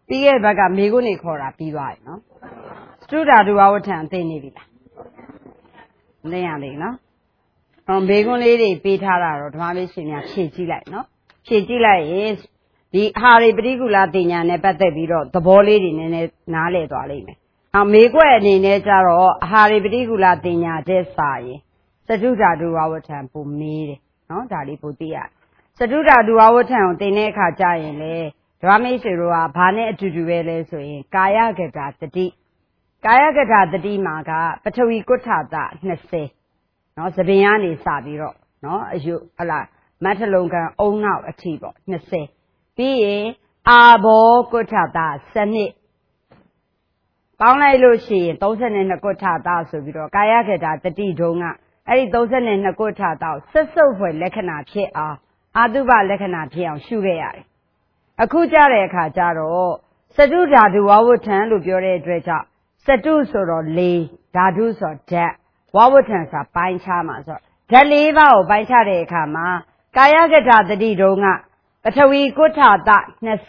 ပြီးရဲ့ဘက်ကမိကုနေခေါ်တာပြီးသွားပြီနော်စတုဓာတုဝဝဋ္ဌံသိနေပြီလားမသိရသေးဘူးနော်မိကုလေးတွေပေးထားတာတော့ဓမ္မမေရှင်များဖြည့်ကြည့်လိုက်နော်ဖြည့်ကြည့်လိုက်ရင်ဒီအာရိပတိကုလတင်ညာနဲ့ပတ်သက်ပြီးတော့သဘောလေးတွေနည်းနည်းနားလည်သွားလိမ့်မယ်မေကွက်အနေနဲ့ကျတော့အာရိပတိကုလတင်ညာတဲ့စာရင်စတုဓာတုဝဝဋ္ဌံပုံမေးတယ်နော်ဒါလေးပိုသိရစတုဓာတုဝဝဋ္ဌံကိုသင်တဲ့အခါကျရင်လေဓမ္မမေရှင်တို့ကဘာနဲ့အတူတူပဲလဲဆိုရင်ကာယကတာတတိကာယကတာတတိမှာကပထဝီကုဋ္ဌာတ20နော်သဘင်ကနေစပြီးတော့နော်အယုဟလာမထလုံးကံအုံနောက်အထိပေါ့20ပြီးရင်အာဘောကုဋ္ဌာတ7ပေါင်းလိုက်လို့ရှိရင်32ကုဋ္ဌာတဆိုပြီးတော့ကာယကတာတတိတုံးကအဲ့ဒီ32ကုဋ္ဌာတကိုဆက်စုပ်ဖွယ်လက္ခဏာဖြစ်အောင်အာတုပလက္ခဏာဖြစ်အောင်ရှုခဲ့ရတယ်အခုကြတဲ့အခါကျတော့စတုဓာတုဝဝဋ္ဌံလို့ပြောတဲ့အတွက်ကြောင့်စတုဆိုတော့လေဓာတုဆိုဓာတ်ဝဝဋ္ဌံဆိုပိုင်းခြားမှာဆိုဓာတ်၄ပါးကိုပိုင်းခြားတဲ့အခါမှာကာယကတာတတိတုံးကပထဝီကုဋ္ဌာတ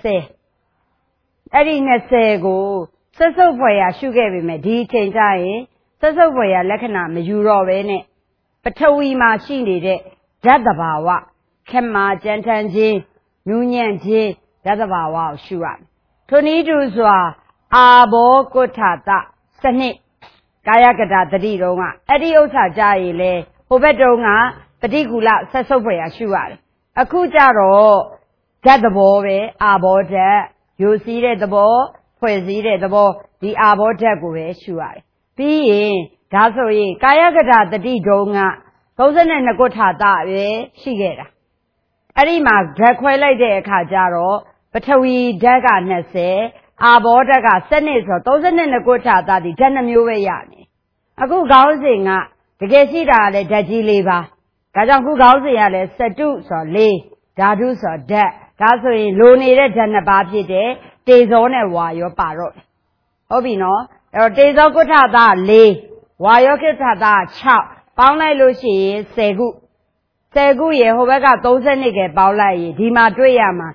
20အဲ့ဒီ20ကိုဆက်စုပ်ဖွယ်ရရှုခဲ့ပေမဲ့ဒီအချိန်ကျရင်ဆက်စုပ်ဖွယ်ရလက္ခဏာမယူတော့ဘဲနဲ့ပထဝီမှာရှိနေတဲ့ဓာတ်တဘာဝခက်မာကြမ်းထမ်းခြင်းနူးညံ့ခြင်းဓာတ်တဘာဝကိုရှုရမယ်ထိုနည်းတူစွာအာဘောကုဋ္ဌာတစနစ်ကာယကတာတတိတုံးကအဲ့ဒီဥစ္စာကြရည်လေဟိုဘက်တုံးကပฏิကူလဆက်စုပ်ဖွယ်ရရှုရတယ်အခုကြတော့ဓာတ်သဘောပဲအာဘောဓာတ်ယူစည်းတဲ့သဘောဖွဲ့စည်းတဲ့သဘောဒီအာဘောဓာတ်ကိုပဲရှုရတယ်ပြီးရင်ဒါဆိုရင်ကာယကတာတတိတုံးက32ကုဋ္ဌာတပဲရှိခဲ့တာအဲ့ဒီမှာဓာတ်ခွဲလိုက်တဲ့အခါကျတော့ပထဝီဓာတ်က20အာဘောဓာတ်က7ဆိုတော့32ကုဋ္ဌာတဒီဓာတ်2မျိုးပဲရနေအခုခေါင်းစဉ်ကတကယ်ရှိတာကလည်းဓာတ်ကြီး4ပါးဒါကြောင့်ခုခေါင်းစဉ်ကလည်းစတုဆိုတော့4ဓာတုဆိုတော့ဓာတ်ဒါဆိုရင်လိုနေတဲ့ဓာတ်2ပါးဖြစ်တဲ့တေဇောနဲ့ဝါယောပါတော့ဟုတ်ပြီနော်အဲ့တော့တေဇောကုဋ္ဌာတ4ဝါယောကုဋ္ဌာတ6ပေါင်းလိုက်လို့ရှိရင်10ခုရေဟိုဘက်က32ကပေါင်းလိုက်ရင်ဒီမှာတွေ့ရမှာ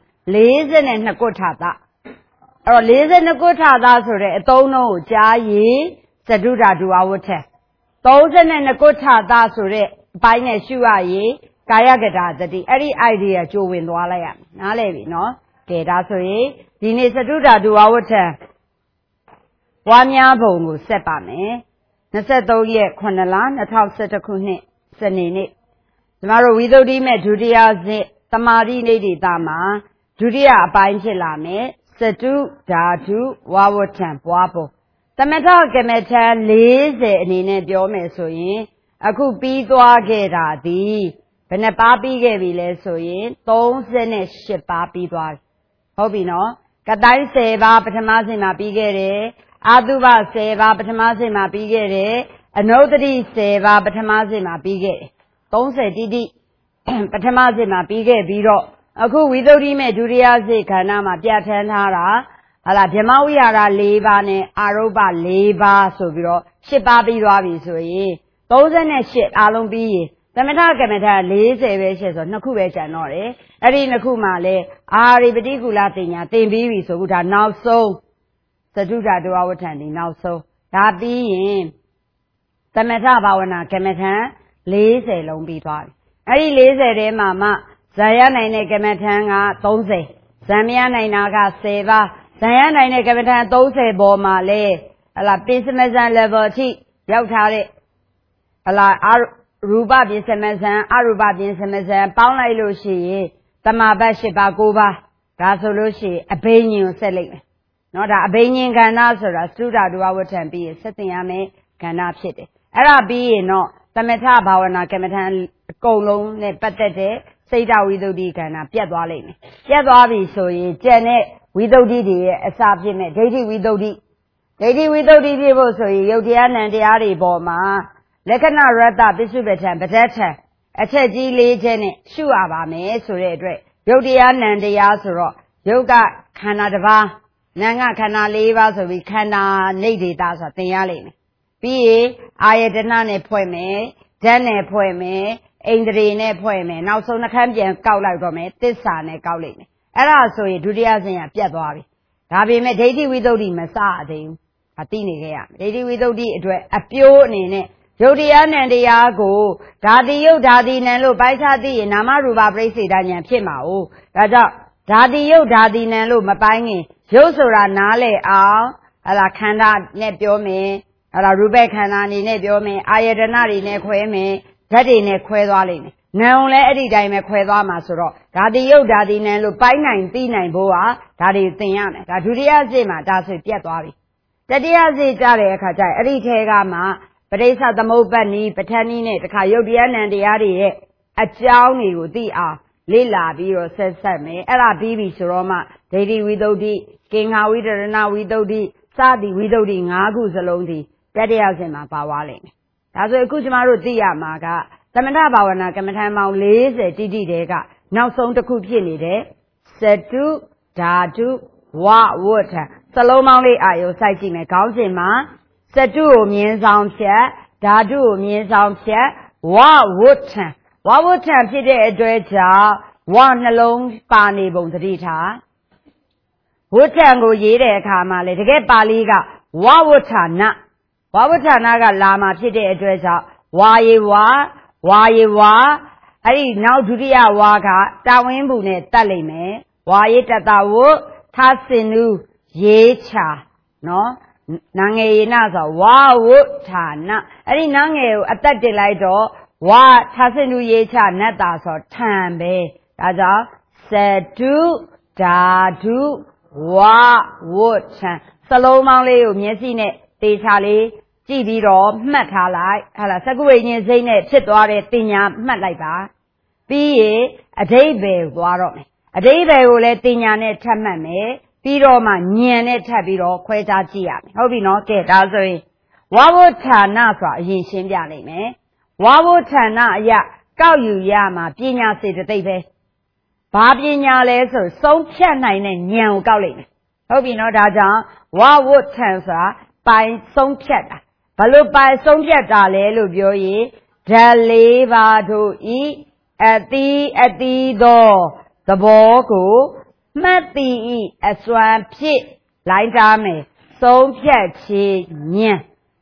42ကုဋ္ဌာတအဲ့တော့42ကုဋ္ဌာတဆိုတဲ့အသုံးလုံးကိုကြားရင်စတုဓာတုဝဝဋ္ဌံ32ကုဋ္ဌာတဆိုတဲ့အပိုင်းနဲ့ရှုရရင်ကာယကတာတတိအဲ့ဒီ idea ကြိုးဝင်သွားလိုက်ရမယ်နားလည်ပြီနော်ကဲဒါဆိုရင်ဒီနေ့စတုဓာတုဝဝဋ္ဌံဝါများပုံကိုဆက်ပါမယ်23ရက်9လ2011ခုနှစ်စနေနေ့ကျမတို့ဝိသုဒ္ဓိမဲ့ဒုတိယစစ်တမာရိနေတိတာမှာဒုတိယအပိုင်းဖြစ်လာမယ်စတုဓာတုဝဝဋ္ဌံပွားပုံသမထကမ္မထံ40အနေနဲ့ပြောမယ်ဆိုရင်အခုပြီးသွားခဲ့တာဒီဘယ်နှပါးပြီးခဲ့ပြီလဲဆိုရင်38ပါးပြီးသွားပြီဟုတ်ပြီနော်ကတိုင်း10ပါးပထမဆင့်မှာပြီးခဲ့တယ်အာတုဘ10ပါးပထမဆင့်မှာပြီးခဲ့တယ်အနုတ္တိ10ပါးပထမဆင့်မှာပြီးခဲ့တယ်30တိတိပထမဆင့်မှာပြီးခဲ့ပြီးတော့အခုဝိသုဒ္ဓိမဲ့ဒုတိယဆင့်ခန္ဓာမှာပြဋ္ဌာန်းထားတာဟာလားဗြဟ္မဝိဟာရ4ပါးနဲ့အာရုပ္ပ4ပါးဆိုပြီးတော့10ပါးပြီးသွားပြီဆိုရင်38အားလုံးပြီးရင်သမထကမ္မထ40ပဲရှိဆိုနှစ်ခုပဲကျန်တော့တယ်အဲ့ဒီနှစ်ခုမှလည်းအာရိပတိကူလတင်ညာသင်ပြီးပြီဆိုခုဒါနောက်ဆုံးစတုဓာတုဝဝဋ္ဌံဒီနောက်ဆုံးဒါပြီးရင်သမထဘာဝနာကမ္မထ40လုံးပြီးသွားပြီအဲ့ဒီ40ထဲမှာမှဇာရနိုင်တဲ့ကမ္မထံက30ဇံမရနိုင်တာက10ပါးဇံရနိုင်တဲ့ကမ္မထံ30ပေါ်မှာလဲဟလာပိစမဇံ level အထိရောက်ထားတဲ့ဟလာရူပပိစမဇံအရူပပိစမဇံပေါင်းလိုက်လို့ရှိရင်တမဘတ်10ပါး9ပါးဒါဆိုလို့ရှိရင်အဘိညာဉ်ကိုဆက်လိုက်မယ်နော်ဒါအဘိညာဉ်ကဏ္ဍဆိုတာစတုဓာတုဝဝဋ္ဌံပြီးရင်ဆက်သင်ရမယ်ကဏ္ဍဖြစ်တယ်အဲ့ဒါပြီးရင်တော့သမထဘာဝနာကမ္မထံအကုန်လုံးနဲ့ပတ်သက်တဲ့စိတ်တဝိသုဒ္ဓိကဏ္ဍပြတ်သွားလိမ့်မယ်ပြတ်သွားပြီဆိုရင်ကျန်တဲ့ဝိသုဒ္ဓိတွေရဲ့အစာဖြစ်မဲ့ဒိဋ္ဌိဝိသုဒ္ဓိဖြစ်ဖို့ဆိုရင်ယုတ်တရားနံတရားတွေပေါ်မှာလက္ခဏာရတ္တပစ္စုပ္ပထံပဋ္ဌထံအချက်ကြီး၄ချက်နဲ့ရှုရပါမယ်ဆိုတဲ့အတွက်ယုတ်တရားနံတရားဆိုတော့ယုတ်ကခန္ဓာတစ်ပါးနာမ်ကခန္ဓာ၄ပါးဆိုပြီးခန္ဓာနေဒေတာဆိုတာသင်ရလိမ့်မယ်ပြီးရင်အာယတနာနဲ့ဖွဲ့မယ်ဓာတ်နဲ့ဖွဲ့မယ်အိန္ဒြေနဲ့ဖွဲ့မယ်နောက်ဆုံးနှခမ်းပြန်ကောက်လိုက်တော့မယ်သစ္စာနဲ့ကောက်လိုက်မယ်အဲ့ဒါဆိုရင်ဒုတိယဆင့်ကပြတ်သွားပြီဒါပေမဲ့ဒိဋ္ဌိဝိသုဒ္ဓိမစသေးဘူးအသိနေခဲ့ရမယ်ဒိဋ္ဌိဝိသုဒ္ဓိအတွက်အပြိုးအနေနဲ့ယုတ်တရားနံတရားကိုဓာတိယုတ်ဓာတိနံလို့ပိုင်းခြားသိရင်နာမရူပပရိစ္ဆေဒဉာဏ်ဖြစ်မှာ哦ဒါကြောင့်ဓာတိယုတ်ဓာတိနံလို့မပိုင်းခင်ယုတ်ဆိုတာနားလေအောင်ဟလာခန္ဓာနဲ့ပြောမယ်ဟလာရူပခန္ဓာအနေနဲ့ပြောမယ်အာယတနာတွေနဲ့ခွဲမယ်ဓာတ်တွေနဲ့ခွဲသွားလိမ့်မယ်နံလည်းအဲ့ဒီတိုင်းပဲခွဲသွားမှာဆိုတော့ဓာတိယုတ်ဓာတိနံလို့ပိုင်းနိုင်သိနိုင်ဖို့ဟာဒါတွေသင်ရမယ်ဒါဒုတိယအစစ်မှာဒါဆိုပြတ်သွားပြီတတိယအစစ်ကြတဲ့အခါကျရင်အဲ့ဒီထဲကမှပရိစ္ဆသမုပ္ပတ်နီးပဋ္ဌာနီးနဲ့တခါယုတ်တရားနံတရားတွေရဲ့အကြောင်းတွေကိုသိအောင်လေ့လာပြီးတော့ဆက်မယ်အဲ့ဒါပြီးပြီဆိုတော့မှဒိဋ္ဌိဝိသုဒ္ဓိကင်္ခာဝိတရဏဝိသုဒ္ဓိစသည်ဝိသုဒ္ဓိ၅ခုစလုံးဒီတတိယဆင့်မှာပါသွားလိမ့်မယ်ဒါဆိုအခုကျမတို့သိရမှာကသမထဘာဝနာကမ္မထံပေါင်း40တိတိတဲကနောက်ဆုံးတစ်ခုဖြစ်နေတဲ့စတုဓာတုဝဝဋ္ဌစလုံးပေါင်းလေးအာယုစိုက်ကြည့်မယ်ခေါင်းစဉ်မှာစတုကိုမြင်းဆောင်ဖြတ်ဓာတုကိုမြင်းဆောင်ဖြတ်ဝဝဋ္ဌဝဝဋ္ဌဖြစ်တဲ့အတွက်ကြောင့်ဝနှလုံးပါနေပုံသတိထားဝဋ္ဌကိုရေးတဲ့အခါမှာလေတကယ်ပါဠိကဝဝဋ္ဌနာဝဝဋ္ဌနာကလာမှာဖြစ်တဲ့အတွက်ကြောင့်ဝါယေဝအဲ့ဒီနောက်ဒုတိယဝါကတာဝင်းဘူးနဲ့တတ်လိမ့်မယ်ဝါယေတတဝထစင်နုရေးချာနော်နာငယ်ရနာဆိုဝါဝဋ္ဌာနအဲ့ဒီနာငယ်ကိုအသက်တင်လိုက်တော့ဝါထစင်နုရေးချာနတ်တာဆိုထံပဲဒါကြောင့်စတုဓာတုဝဝဋ္ဌံစလုံးပေါင်းလေးကိုမျက်စိနဲ့သေချာလေးကြည့်ပြီးတော့မှတ်ထားလိုက်ဟာလားစကုဝိညာဉ်စိတ်နဲ့ဖြစ်သွားတဲ့တင်ညာမှတ်လိုက်ပါပြီးရင်အဓိပ္ပာယ်သွားတော့မယ်အဓိပ္ပာယ်ကိုလည်းတင်ညာနဲ့ထပ်မှတ်မယ်ပြီးတော့မှဉာဏ်နဲ့ထပ်ပြီးတော့ခွဲခြားကြည့်ရမယ်ဟုတ်ပြီနော်ကဲဒါဆိုရင်ဝဝဋ္ဌာနဆိုတာအရင်ရှင်းပြနိုင်မယ်ဝဝဋ္ဌာနအရာကောက်ယူရမှာပညာစေတသိက်ပဲဘာပညာလဲဆိုဆုံးဖြတ်နိုင်တဲ့ဉာဏ်ကိုကောက်လိုက်မယ်ဟုတ်ပြီနော်ဒါကြောင့်ဝဝဋ္ဌံဆိုတာပိုင်ဆုံးဖြတ်တာဘလို့ပိုင်ဆုံးဖြတ်တာလဲလို့ပြောရင်ဓာတ်၄ပါးတို့ဤအတိသောသဘောကိုမှတ်သိဤအစွမ်းဖြစ်လိုက်တာမယ်ဆုံးဖြတ်ခြင်းဉာဏ်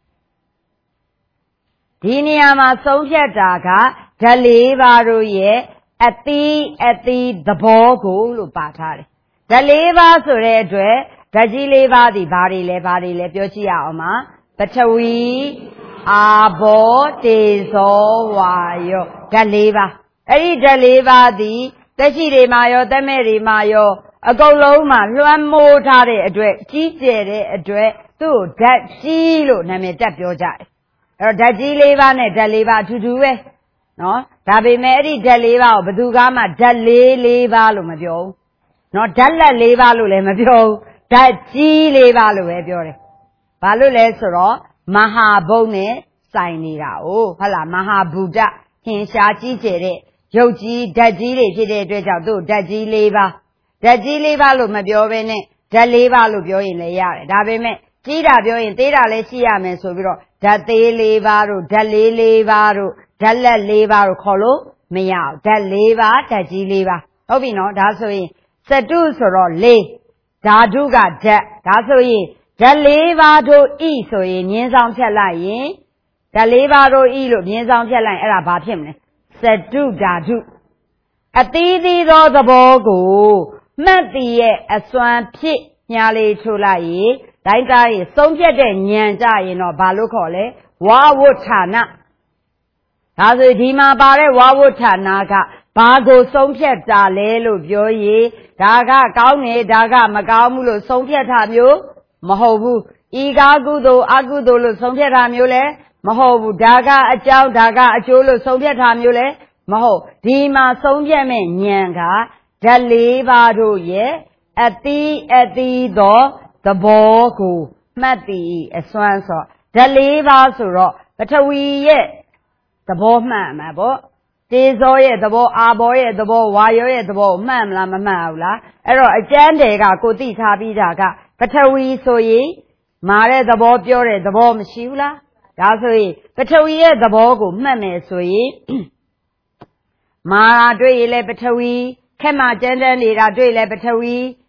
ဒီနေရာမှာဆုံးဖြတ်တာကဓာတ်၄ပါးတို့ရဲ့အတိသဘောကိုလို့ပါထားတယ်ဓာတ်၄ပါးဆိုတဲ့အတွက်ဓာတ်ကြီး၄ပါးဒီဘာတွေလဲပြောကြည့်ရအောင်ပါပထဝီအာဘောတေဇောဝါယောဓာတ်၄ပါးအဲ့ဒီဓာတ်၄ပါးဒီသက်ရှိတွေမှာရောသက်မဲ့တွေမှာရောအကုန်လုံးမှာလွှမ်းမိုးထားတဲ့အတွက်ကြီးကျယ်တဲ့အတွက်သူ့ကိုဓာတ်ကြီးလို့နာမည်တက်ပြောကြတယ်အဲ့တော့ဓာတ်ကြီး၄ပါးနဲ့ဓာတ်၄ပါးအထူးတူပဲနော်ဒါပေမဲ့အဲ့ဒီဓာတ်၄ပါးကိုဘယ်သူကမှဓာတ်၄ပါးလို့မပြောဘူးနော်ဓာတ်လက်၄ပါးလို့လည်းမပြောဘူးဓာတ်ကြီး၄ပါးလို့ပဲပြောတယ်ဘာလို့လဲဆိုတော့မဟာဘုတ်နဲ့ဆိုင်နေတာ哦ဟုတ်လားမဟာဘူတဟင်ရှားကြီးကျယ်တဲ့ရုပ်ကြီးဓာတ်ကြီးတွေဖြစ်တဲ့အတွက်ကြောင့်သူ့ဓာတ်ကြီး၄ပါးဓာတ်ကြီး၄ပါးလို့မပြောဘဲနဲ့ဓာတ်၄ပါးလို့ပြောရင်လည်းရတယ်ဒါပေမဲ့ကြီးတာပြောရင်သေးတာလည်းရှိရမယ်ဆိုပြီးတော့ဓာတ်သေး၄ပါးတို့ဓာတ်လေး၄ပါးတို့ဓာတ်လက်၄ပါးတို့ခေါ်လို့မရဘူးဓာတ်၄ပါးဓာတ်ကြီး၄ပါးဟုတ်ပြီနော်ဒါဆိုရင်စတုဆိုတော့၄ဓာတုကဓာတ်ဒါဆိုရင်ဓာတ်၄ပါးတို့ဤဆိုရင်မြင်းဆောင်ဖြတ်လိုက်ရင်ဓာတ်၄ပါးတို့ဤလို့မြင်းဆောင်ဖြတ်လိုက်ရင်အဲ့ဒါဘာဖြစ်မလဲစတုဓာတုအသီးသီးသောသဘောကိုမှတ်သိရဲ့အစွမ်းဖြစ်ညာလေးထိုးလိုက်ရင်တိုင်းတိုင်းရင်ဆုံးဖြတ်တဲ့ဉာဏ်ကြရင်တော့ဘာလို့ခေါ်လဲဝဝဋ္ဌာနဒါဆိုဒီမှာပါတဲ့ဝဝဋ္ဌာနကဘာကိုဆုံးဖြတ်တာလဲလို့ပြောရင်ဒါကကောင်းတယ်ဒါကမကောင်းဘူးလို့ဆုံးဖြတ်တာမျိုးမဟုတ်ဘူးဤကားကုသိုလ်အကုသိုလ်လို့ဆုံးဖြတ်တာမျိုးလဲမဟုတ်ဘူးဒါကအကြောင်းဒါကအကျိုးလို့ဆုံးဖြတ်တာမျိုးလဲမဟုတ်ဒီမှာဆုံးဖြတ်မဲ့ဉာဏ်ကဓာတ်၄ပါးတို့ရဲ့အတိသောသဘောကိုမှတ်သိအစွမ်းဆိုဓာတ်၄ပါးဆိုတော့ပထဝီရဲ့သဘောမှတ်မှာပေါ့တေဇောရဲ့သဘောအာဘောရဲ့သဘောဝါယောရဲ့သဘောမှတ်မလားမမှတ်ဘူးလားအဲ့တော့အကျမ်းတွေကကိုသိထားပြီးတာကပထဝီဆိုရင်မာတဲ့သဘောပြောတဲ့သဘောမရှိဘူးလားဒါဆိုရင်ပထဝီရဲ့သဘောကိုမှတ်မယ်ဆိုရင်မာတွေ့ရင်လည်းပထဝီခက်မှကျန်းနေတာတွေ့လည်းပထဝီ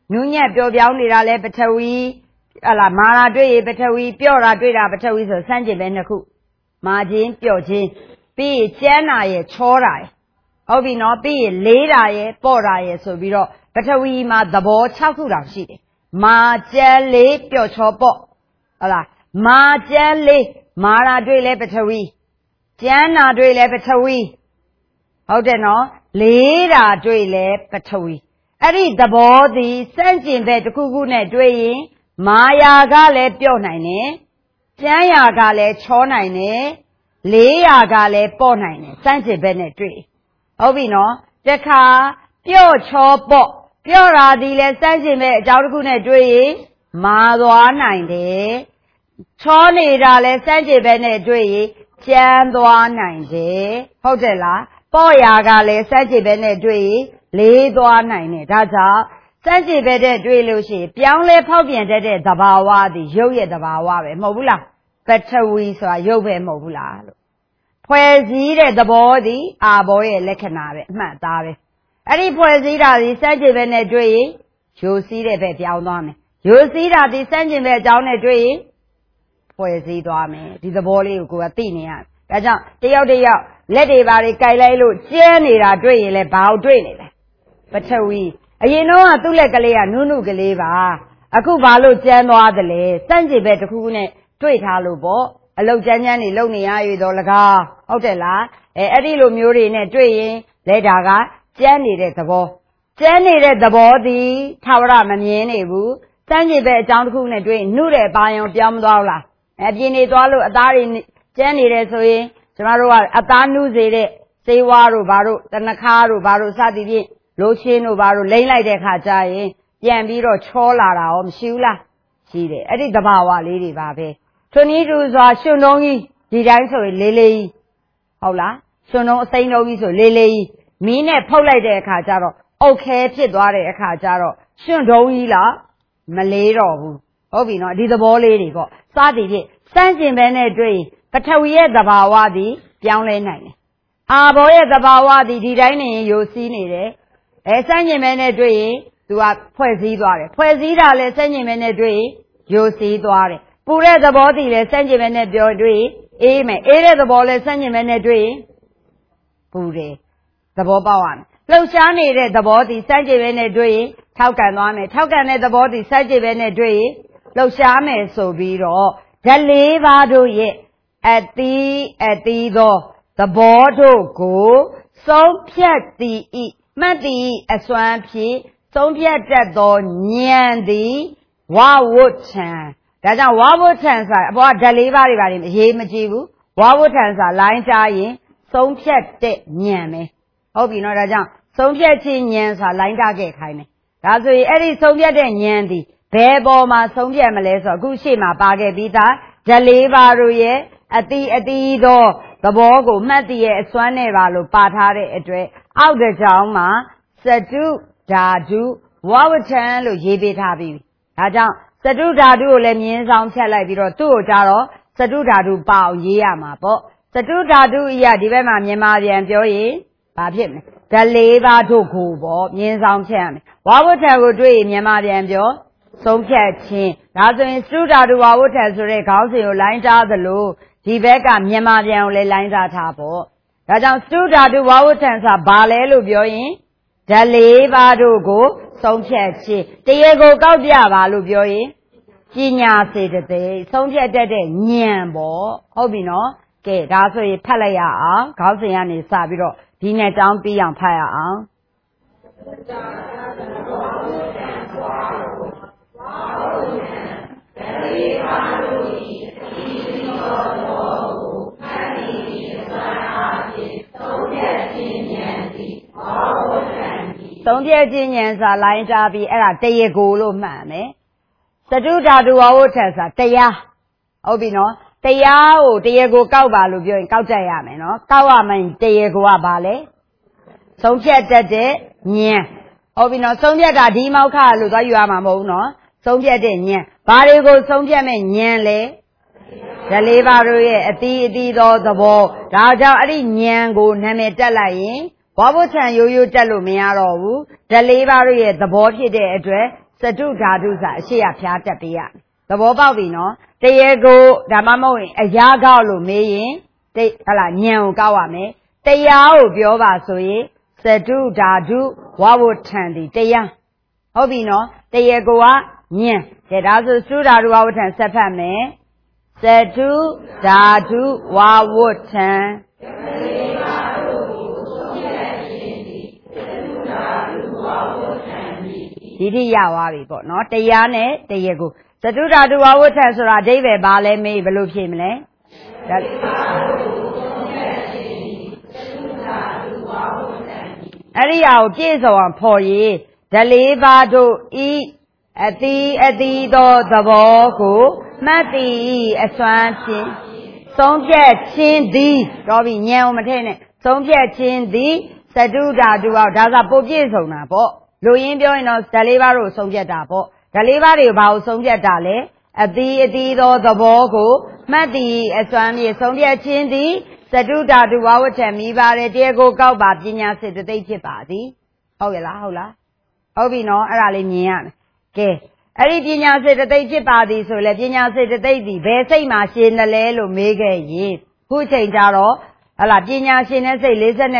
နူးညံ့ပျော်ပြောင်းနေတာလဲပထဝီဟလာမာတာတွေ့ရပထဝီပျော့တာတွေ့တာပထဝီဆိုစမ်းကျင်ပဲနှစ်ခုမာခြင်းပျော့ခြင်းပြီးရင်ကျန်းတာရဲ့ချောတာရဲ့ဟုတ်ပြီနော်ပြီးရင်လေးတာရဲ့ပေါ့တာရဲ့ဆိုပြီးတော့ပထဝီမှာသဘော6ခုတောင်ရှိတယ်မာကျန်းလေးပျော့ချောပေါ့ဟလာမာကျန်းလေးမာတာတွေ့လဲပထဝီကျန်းတာတွေ့လဲပထဝီဟုတ်တယ်နော်လေးတာတွေ့လဲပထဝီအဲ့ဒီသဘောသည်စန့်ကျင်ဘက်တစ်ခုခုနဲ့တွေ့ရင်မာယာကလည်းပျော့နိုင်တယ်ကျန်းရာကလည်းချောနိုင်တယ်လေးရာကလည်းပေါ့နိုင်တယ်စန့်ကျင်ဘက်နဲ့တွေ့ဟုတ်ပြီနော်တခါပျော့ချောပေါ့ပျော့တာဒီလည်းစန့်ကျင်ဘက်အကြောင်းတစ်ခုနဲ့တွေ့ရင်မာသွားနိုင်တယ်ချောနေတာလည်းစန့်ကျင်ဘက်နဲ့တွေ့ရင်ကျန်းသွားနိုင်တယ်ဟုတ်တယ်လားပေါ့ရာကလည်းစန့်ကျင်ဘက်နဲ့တွေ့ရင်လေးသွားနိုင်တယ်ဒါကြောင့်စန့်ကျင်ဘက်နဲ့တွေ့လို့ရှိရင်ပြောင်းလဲဖောက်ပြန်တတ်တဲ့သဘာဝသည်ရုပ်ရဲ့သဘာဝပဲမဟုတ်ဘူးလားပထဝီဆိုတာရုပ်ပဲမဟုတ်ဘူးလားလို့ဖွဲ့စည်းတဲ့သဘောသည်အာဘောရဲ့လက္ခဏာပဲအမှန်သားပဲအဲ့ဒီဖွဲ့စည်းတာသည်စန့်ကျင်ဘက်နဲ့တွေ့ရင်ယိုစီးတဲ့ဘက်ပြောင်းသွားမယ်ယိုစီးတာသည်စန့်ကျင်ဘက်အကြောင်းနဲ့တွေ့ရင်ဖွဲ့စည်းသွားမယ်ဒီသဘောလေးကိုကသိနေရတယ်ဒါကြောင့်တယောက်လက်တွေပါတွေကြိုက်လိုက်လို့ကျဲနေတာတွေ့ရင်လည်းဘာလို့တွေ့နေလဲပထဝီအရင်တော့ကသူ့လက်ကလေးကနုနုကလေးပါအခုဘာလို့ကျန်းသွားသလဲစန့်ကျင်ဘက်တစ်ခုနဲ့တွေ့ထားလို့ပေါ့အလုတ်ကျန်းနေလုံနေရရတော့လကားဟုတ်တယ်လားအဲ့ဒီလိုမျိုးတွေနဲ့တွေ့ရင်လက်တာကကျန်းနေတဲ့သဘောကျန်းနေတဲ့သဘောသည်ထာဝရမမြင်နေဘူးစန့်ကျင်ဘက်အကြောင်းတစ်ခုနဲ့တွေ့ရင်နှုတဲ့ပါယုံပြောင်းမသွားဘူးလားအပြင်းနေသွားလို့အသားတွေကျန်းနေတယ်ဆိုရင်ကျမတို့ကအသားနှူးစေတဲ့စေဝါတို့ဘာတို့တနခါတို့ဘာတို့စသည်ဖြင့်လိုရှင်းတို့ဘာတို့လိမ့်လိုက်တဲ့ခါကျရင်ပြန်ပြီးတော့ချောလာတာရောမရှိဘူးလားရှိတယ်အဲ့ဒီသဘာဝလေးတွေပါပဲထွန်းဤသူစွာရှင်တုံးကြီးဒီတိုင်းဆိုရင်လေးလေးကြီးဟုတ်လားရှင်တုံးအစိမ်းတုံးကြီးဆိုလေးလေးကြီးမီးနဲ့ဖုတ်လိုက်တဲ့အခါကျတော့အုတ်ခဲဖြစ်သွားတဲ့အခါကျတော့ရှင်တုံးကြီးလားမလေးတော့ဘူးဟုတ်ပြီနော်ဒီသဘောလေးတွေပေါ့စသည်ဖြင့်စန့်ကျင်ဘဲနဲ့တွေ့ပထဝီရဲ့သဘာဝသည်ပြောင်းလဲနိုင်တယ်အာဘောရဲ့သဘာဝသည်ဒီတိုင်းနေရင်ယိုစီးနေတယ်စန့်ကျင်ဘဲနဲ့တွေ့ရင်သူကဖွဲ့စည်းသွားတယ်ဖွဲ့စည်းတာလည်းစန့်ကျင်ဘဲနဲ့တွေ့ရင်ယိုစီးသွားတယ်ပူတဲ့သဘောတည်လည်းစန့်ကျင်ဘဲနဲ့ပြောတွေ့ရင်အေးမယ်အေးတဲ့သဘောလည်းစန့်ကျင်ဘဲနဲ့တွေ့ရင်ပူတယ်သဘောပေါက်ရမယ်လှုပ်ရှားနေတဲ့သဘောတည်စန့်ကျင်ဘဲနဲ့တွေ့ရင်ထောက်ကန်သွားမယ်ထောက်ကန်တဲ့သဘောတည်စန့်ကျင်ဘဲနဲ့တွေ့ရင်လှုပ်ရှားမယ်ဆိုပြီးတော့ဓာတ်လေးပါးတို့ရဲ့အသီးသောသဘောတို့ကိုဆုံးဖြတ်သည်ဤမှတ်သည်အစွမ်းဖြင့်ဆုံးဖြတ်တတ်သောဉာဏ်သည်ဝဝဋ္ဌံဒါကြောင့်ဝဝဋ္ဌံဆိုတာအပေါ်ကဓာတ်လေးပါးတွေပါတယ်အရေးမကြီးဘူးဝဝဋ္ဌံဆိုတာလိုင်းကြားရင်ဆုံးဖြတ်တဲ့ဉာဏ်ပဲဟုတ်ပြီနော်ဒါကြောင့်ဆုံးဖြတ်ခြင်းဉာဏ်ဆိုတာလိုင်းတာခဲ့ခိုင်းတယ်ဒါဆိုရင်အဲ့ဒီဆုံးဖြတ်တဲ့ဉာဏ်သည်ဘယ်ပေါ်မှာဆုံးဖြတ်မလဲဆိုတော့အခုရှေ့မှာပါခဲ့ပြီးသားဓာတ်လေးပါးတို့ရဲ့အသီးသောသဘောကိုမှတ်တည်ရဲ့အစွမ်းနဲ့ပါလို့ပါထားတဲ့အတွက်အောက်တစ်ကြောင်းမှာစတုဓာတုဝဝဋ္ဌံလို့ရေးပေးထားပြီးဒါကြောင့်စတုဓာတုကိုလည်းမြင်းဆောင်ဖြတ်လိုက်ပြီးတော့သူ့ကိုကြတော့စတုဓာတုပါအောင်ရေးရမှာပေါ့စတုဓာတုဤရဒီဘက်မှာမြန်မာပြန်ပြောရင်ဘာဖြစ်မလဲဓာတ်လေးပါးတို့ကိုပေါ့မြင်းဆောင်ဖြတ်ရမယ်ဝဝဋ္ဌံကိုတွေ့ရင်မြန်မာပြန်ပြောဆုံးဖြတ်ခြင်းဒါဆိုရင်စတုဓာတုဝဝဋ္ဌံဆိုတဲ့ခေါင်းစဉ်ကိုလိုင်းထားသလိုဒီဘက်ကမြန်မာပြန်ကိုလည်းလိုင်းစားထားပေါ့ဒါကြောင့်စတုဓာတုဝဝဋ္ဌံဆိုတာဘာလဲလို့ပြောရင်ဓာတ်လေးပါးတို့ကိုဆုံးဖြတ်ခြင်းတရားကိုကောက်ပြပါလို့ပြောရင်ပညာစေတသိက်ဆုံးဖြတ်တတ်တဲ့ဉာဏ်ပေါ့ဟုတ်ပြီနော်ကဲဒါဆိုရင်ဖတ်လိုက်ရအောင်ခေါင်းစဉ်ကနေစပြီးတော့ဒီနဲ့တောင်းပြီးအောင်ဖတ်ရအောင်သုံးဖြတ်ခြင်းဉာဏ်စာလိုင်းထားပြီးအဲ့ဒါတရားကိုလို့မှတ်မယ်စတုဓာတုဝဝဋ္ဌံစာတရားဟုတ်ပြီနော်တရားကိုကောက်ပါလို့ပြောရင်ကောက်တတ်ရမယ်နော်ကောက်ရမယ်တရားကိုကဘာလဲဆုံးဖြတ်တတ်တဲ့ဉာဏ်ဟုတ်ပြီနော်ဆုံးဖြတ်တာဒီမောက္ခလို့သွားယူရမှာမဟုတ်ဘူးနော်ဆုံးဖြတ်တဲ့ဉာဏ်ဘာတွေကိုဆုံးဖြတ်မဲ့ဉာဏ်လဲဓာတ်လေးပါးတို့ရဲ့အသီးသောသဘောဒါကြောင့်အဲ့ဒီဉာဏ်ကိုနာမည်တက်လိုက်ရင်ဝဝဋ္ဌံရိုးရိုးတက်လို့မရတော့ဘူးဓာတ်လေးပါးတို့ရဲ့သဘောဖြစ်တဲ့အတွက်စတုဓာတုဆိုအရှိရဖျားတက်ပေးရသဘောပေါက်ပြီနော်တရေကိုဒါမှမဟုတ်ရင်အရာကောက်လို့မေးရင်ဟလာညံကိုကောက်ရမယ်တရားကိုပြောပါဆိုရင်သတုဓာတုဝဝဋ္ဌံဒီတရားဟုတ်ပြီနော်တရေကိုကညံကဲဒါဆိုသုဓာတုဝဝဋ္ဌံဆက်ဖတ်မယ်သတုဓာတုဝဝဋ္ဌံဒီတိရသွားပြီပေါ့နော်တရားနဲ့တရေကိုသတုဓာတုဝဝဋ္ဌံဆိုတာအဓိပ္ပာယ်ဘာလဲမေးဘယ်လိုဖြေမလဲအဲ့ဒီဟာကိုပြည့်စုံအောင်ဖော်ရေးဓလေးပါးတို့ဤအတိသောသဘောကိုမှတ်တိအစွမ်းဖြင့်ဆုံးဖြတ်ခြင်းသည်တော့ပြီးညံအောင်မထည့်နဲ့ဆုံးဖြတ်ခြင်းသည်သတုဓာတုဝဒါဆိုပိုပြည့်စုံတာပေါ့လူရင်းပြောရင်တော့ဓလေးပါးတို့ဆုံးဖြတ်တာပေါ့ဓလေးပါးတွေကိုဘာလို့ဆုံးဖြတ်တာလဲအတိသောသဘောကိုမှတ်တိအစွမ်းဖြင့်ဆုံးဖြတ်ခြင်းသည်သတုဓာတုဝဝဋ္ဌံမိပါတယ်တရားကိုကောက်ပါပညာစေတသိက်ဖြစ်ပါသည်ဟုတ်ရဲ့လားဟုတ်ပြီနော်အဲ့ဒါလေးမြင်ရမယ်ကဲအဲ့ဒီပညာစေတသိက်ဖြစ်ပါသည်ဆိုလေပညာစေတသိက်ဒီဘယ်စိတ်မှာရှင်တယ်လဲလို့မေးခဲ့ရင်ခုချိန်ကြတော့ဟလာပညာရှင်တဲ့စိတ်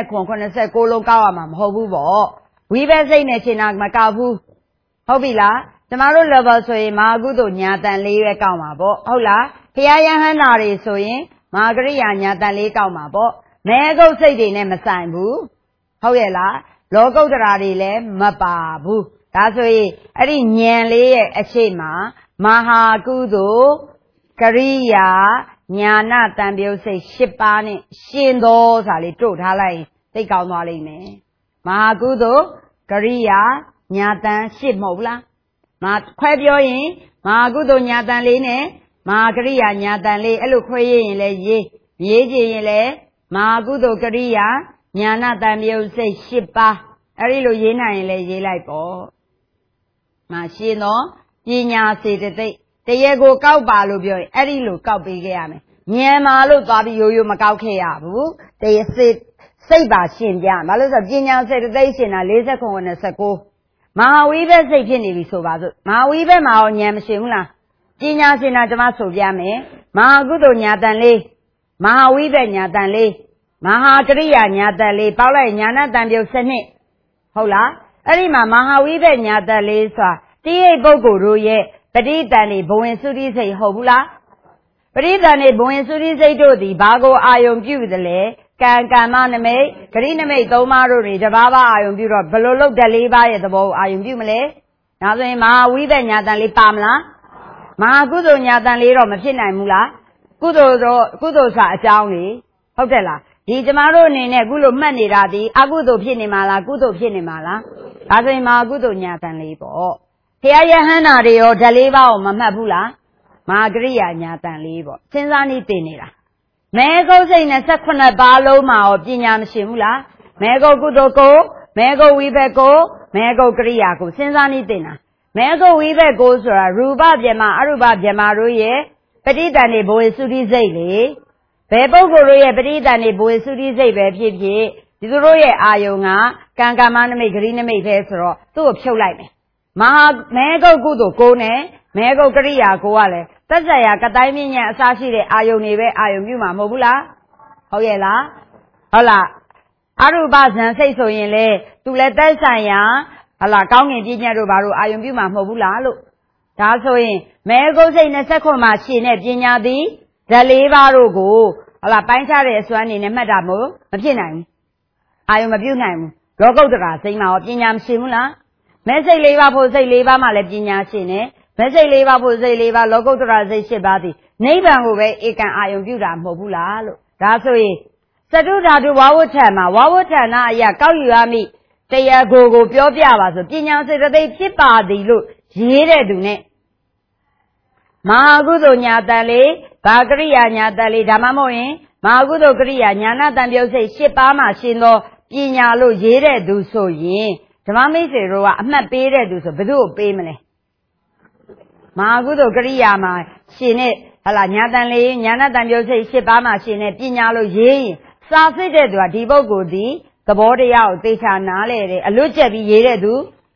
49လုံးကောက်ရမှာမဟုတ်ဘူးပေါ့ဝိဘက်စိတ်နဲ့ရှင်တာမကောက်ဘူးဟုတ်ပြီလားကျမတို့ level ဆိုရင်မာကုသိုလ်ညာတန်လေးပဲကောက်မှာပေါ့ဟုတ်လားဘုရားယဟန္တာတွေဆိုရင်မာဂရိယာညာတန်လေးကောက်မှာပေါ့မဲကုတ်စိတ်တွေနဲ့မဆိုင်ဘူးဟုတ်ရဲ့လားလောကုတ္တရာတွေလည်းမပါဘူးဒါဆိုရင်အဲ့ဒီဉာဏ်လေးရဲ့အရှိမမဟာကုသိုလ်ကရိယာညာနာတန်ပြုတ်စိတ်10ပါးနဲ့ရှင်သောဆိုတာလေးတို့ထားလိုက်ရင်သိကောင်းသွားလိမ့်မယ်မဟာကုသိုလ်ကရိယာညာတန်10မဟုတ်လားခွဲပြောရင်မဟာကုသိုလ်ညာတန်လေးနဲ့မဟာကရိယာညာတန်လေးအဲ့လိုခွဲရရင်လည်းရေးကြည့်ရင်လည်းမဟာကုသိုလ်ကရိယာညာနာတန်ပြုတ်စိတ်10ပါးအဲ့ဒီလိုရေးနိုင်ရင်လည်းရေးလိုက်ပေါ့ရှင်သောပညာစေတသိက်တရေကိုကောက်ပါလို့ပြောရင်အဲ့ဒီလိုကောက်ပေးခဲ့ရမယ်ဉာဏ်မာလို့သွားပြီးရိုးမကောက်ခဲ့ရဘူးတရေစိတ်ပါရှင်ပြဘာလို့ဆိုပညာစေတသိက်ရှင်တာ49မဟာဝိဘက်စိတ်ဖြစ်နေပြီဆိုပါစို့မဟာဝိဘက်မှာရောဉာဏ်မရှင်ဘူးလားပညာရှင်တာကျွန်မဆိုပြမယ်မဟာကုသိုလ်ညာတန်လေးမဟာဝိဘက်ညာတန်လေးမဟာကရိယာညာတန်လေးပေါက်လိုက်ညာနာတန်ပြုတ်7ဟုတ်လားအဲ့ဒီမှာမဟာဝိဘက်ညာတန်လေးဆိုတာတိရိပုဂ္ဂိုလ်တို့ရဲ့ပဋိသန္ဓေဘဝင်သုတိစိတ်ဟုတ်ဘူးလားပဋိသန္ဓေဘဝင်သုတိစိတ်တို့သည်ဘာကိုအာယုံပြုတယ်လဲကံကမ္မနမိတ်ဂရိနမိတ်3ပါးတို့တွေတဘာဘာအာယုံပြုတော့ဘယ်လိုလုပ်တယ်4ပါးရဲ့သဘောကိုအာယုံပြုမလဲဒါဆိုရင်မဟာဝိဘက်ညာတန်လေးပါမလားမဟာကုသိုလ်ညာတန်လေးတော့မဖြစ်နိုင်ဘူးလားကုသိုလ်ဆိုတာအကြောင်းလေဟုတ်တယ်လားဒီကျမတို့အနေနဲ့အခုလိုမှတ်နေတာဒီအကုသိုလ်ဖြစ်နေမှာလားကုသိုလ်ဖြစ်နေမှာလားဒါဆိုရင်မဟာကုသိုလ်ညာတန်လေးပေါ့ဘုရားယဟန္တာတွေရောဓလေးပါးကိုမမှတ်ဘူးလားမဟာကရိယာညာတန်လေးပေါ့စဉ်းစားနေတင်နေတာမဲကုတ်စိတ်နဲ့18ပါးလုံးမှာရောပညာမရှင်ဘူးလားမဲကုတ်ကုသိုလ်ကိုမဲကုတ်ဝိဘက်ကိုမဲကုတ်ကရိယာကိုစဉ်းစားနေတင်တာမဲကုတ်ဝိဘက်ကိုဆိုတာရူပဗြဟ္မာအရူပဗြဟ္မာတို့ရဲ့ပဋိသန္ဓေဘဝသုတိစိတ်လေဘယ်ပုဂ္ဂိုလ်တို့ရဲ့ပဋိသန္ဓေဘဝသုတိစိတ်ပဲဖြစ်ဖြစ်ဒီသူတို့ရဲ့အာယုံကကံကမ္မနမိတ်ဂရိနမိတ်ပဲဆိုတော့သူ့ကိုဖြုတ်လိုက်မယ်မဟာမဲကုတ်ကုသိုလ်ကိုနဲ့မဲကုတ်ကရိယာကိုကလည်းသက်ဆိုင်ရာကတိုင်းမြင့်ညံအစားရှိတဲ့အာယုံတွေပဲအာယုံပြုမှာမဟုတ်ဘူးလားဟုတ်ရဲ့လားဟုတ်လားအရူပဇံစိတ်ဆိုရင်လေသူလည်းသက်ဆိုင်ရာဟလာကောင်းငင်ပြည့်ညတ်တို့ဘာလို့အာယုံပြုမှာမဟုတ်ဘူးလားလို့ဒါဆိုရင်မဲကုတ်စိတ်29မှာရှင်တဲ့ပညာသည်ဓလေးပါးတို့ကိုဟလာပိုင်းခြားတဲ့အစွမ်းအနေနဲ့မှတ်တာမို့မဖြစ်နိုင်ဘူးအာယုံမပြုနိုင်ဘူးလောကုတ္တရာစိတ်မှာရောပညာမရှင်ဘူးလားမဲစိတ်4ပါးဖို့စိတ်4ပါးမှလည်းပညာရှင်တယ်မဲစိတ်4ပါးဖို့စိတ်4ပါးလောကုတ္တရာစိတ်7ပါးသည်နိဗ္ဗာန်ကိုပဲဧကံအာယုံပြုတာမဟုတ်ဘူးလားလို့ဒါဆိုရင်သတုဓာတုဝဝဋ္ဌံမှာဝဝဋ္ဌာဏအရာကောက်ယူရမိတရားကိုပြောပြပါဆိုပညာစေတသိက်ဖြစ်ပါသည်လို့ရေးတဲ့သူနဲ့မဟာကုသိုလ်ညာတန်လေးဘာကရိယာညာတန်လေးဒါမှမဟုတ်ရင်မဟာကုသိုလ်ကရိယာညာနာတန်ပြုတ်စိတ်7ပါးမှာရှင်သောပညာလို့ရေးတဲ့သူဆိုရင်ဓမ္မမိတ်ဆွေတို့ကအမှတ်ပေးတဲ့သူဆိုဘယ်သူ့ကိုပေးမလဲမဟာကုသိုလ်ကရိယာမှာရှင်တဲ့ဟလာညာတန်လေးညာနာတန်ပြုတ်စိတ်7ပါးမှာရှင်တဲ့ပညာလို့ရေးရင်စာစစ်တဲ့သူကဒီပုဂ္ဂိုလ်ဒီသဘောတရားကိုသေချာနားလဲတယ်အလွတ်ကျက်ပြီးရေးတဲ့သူ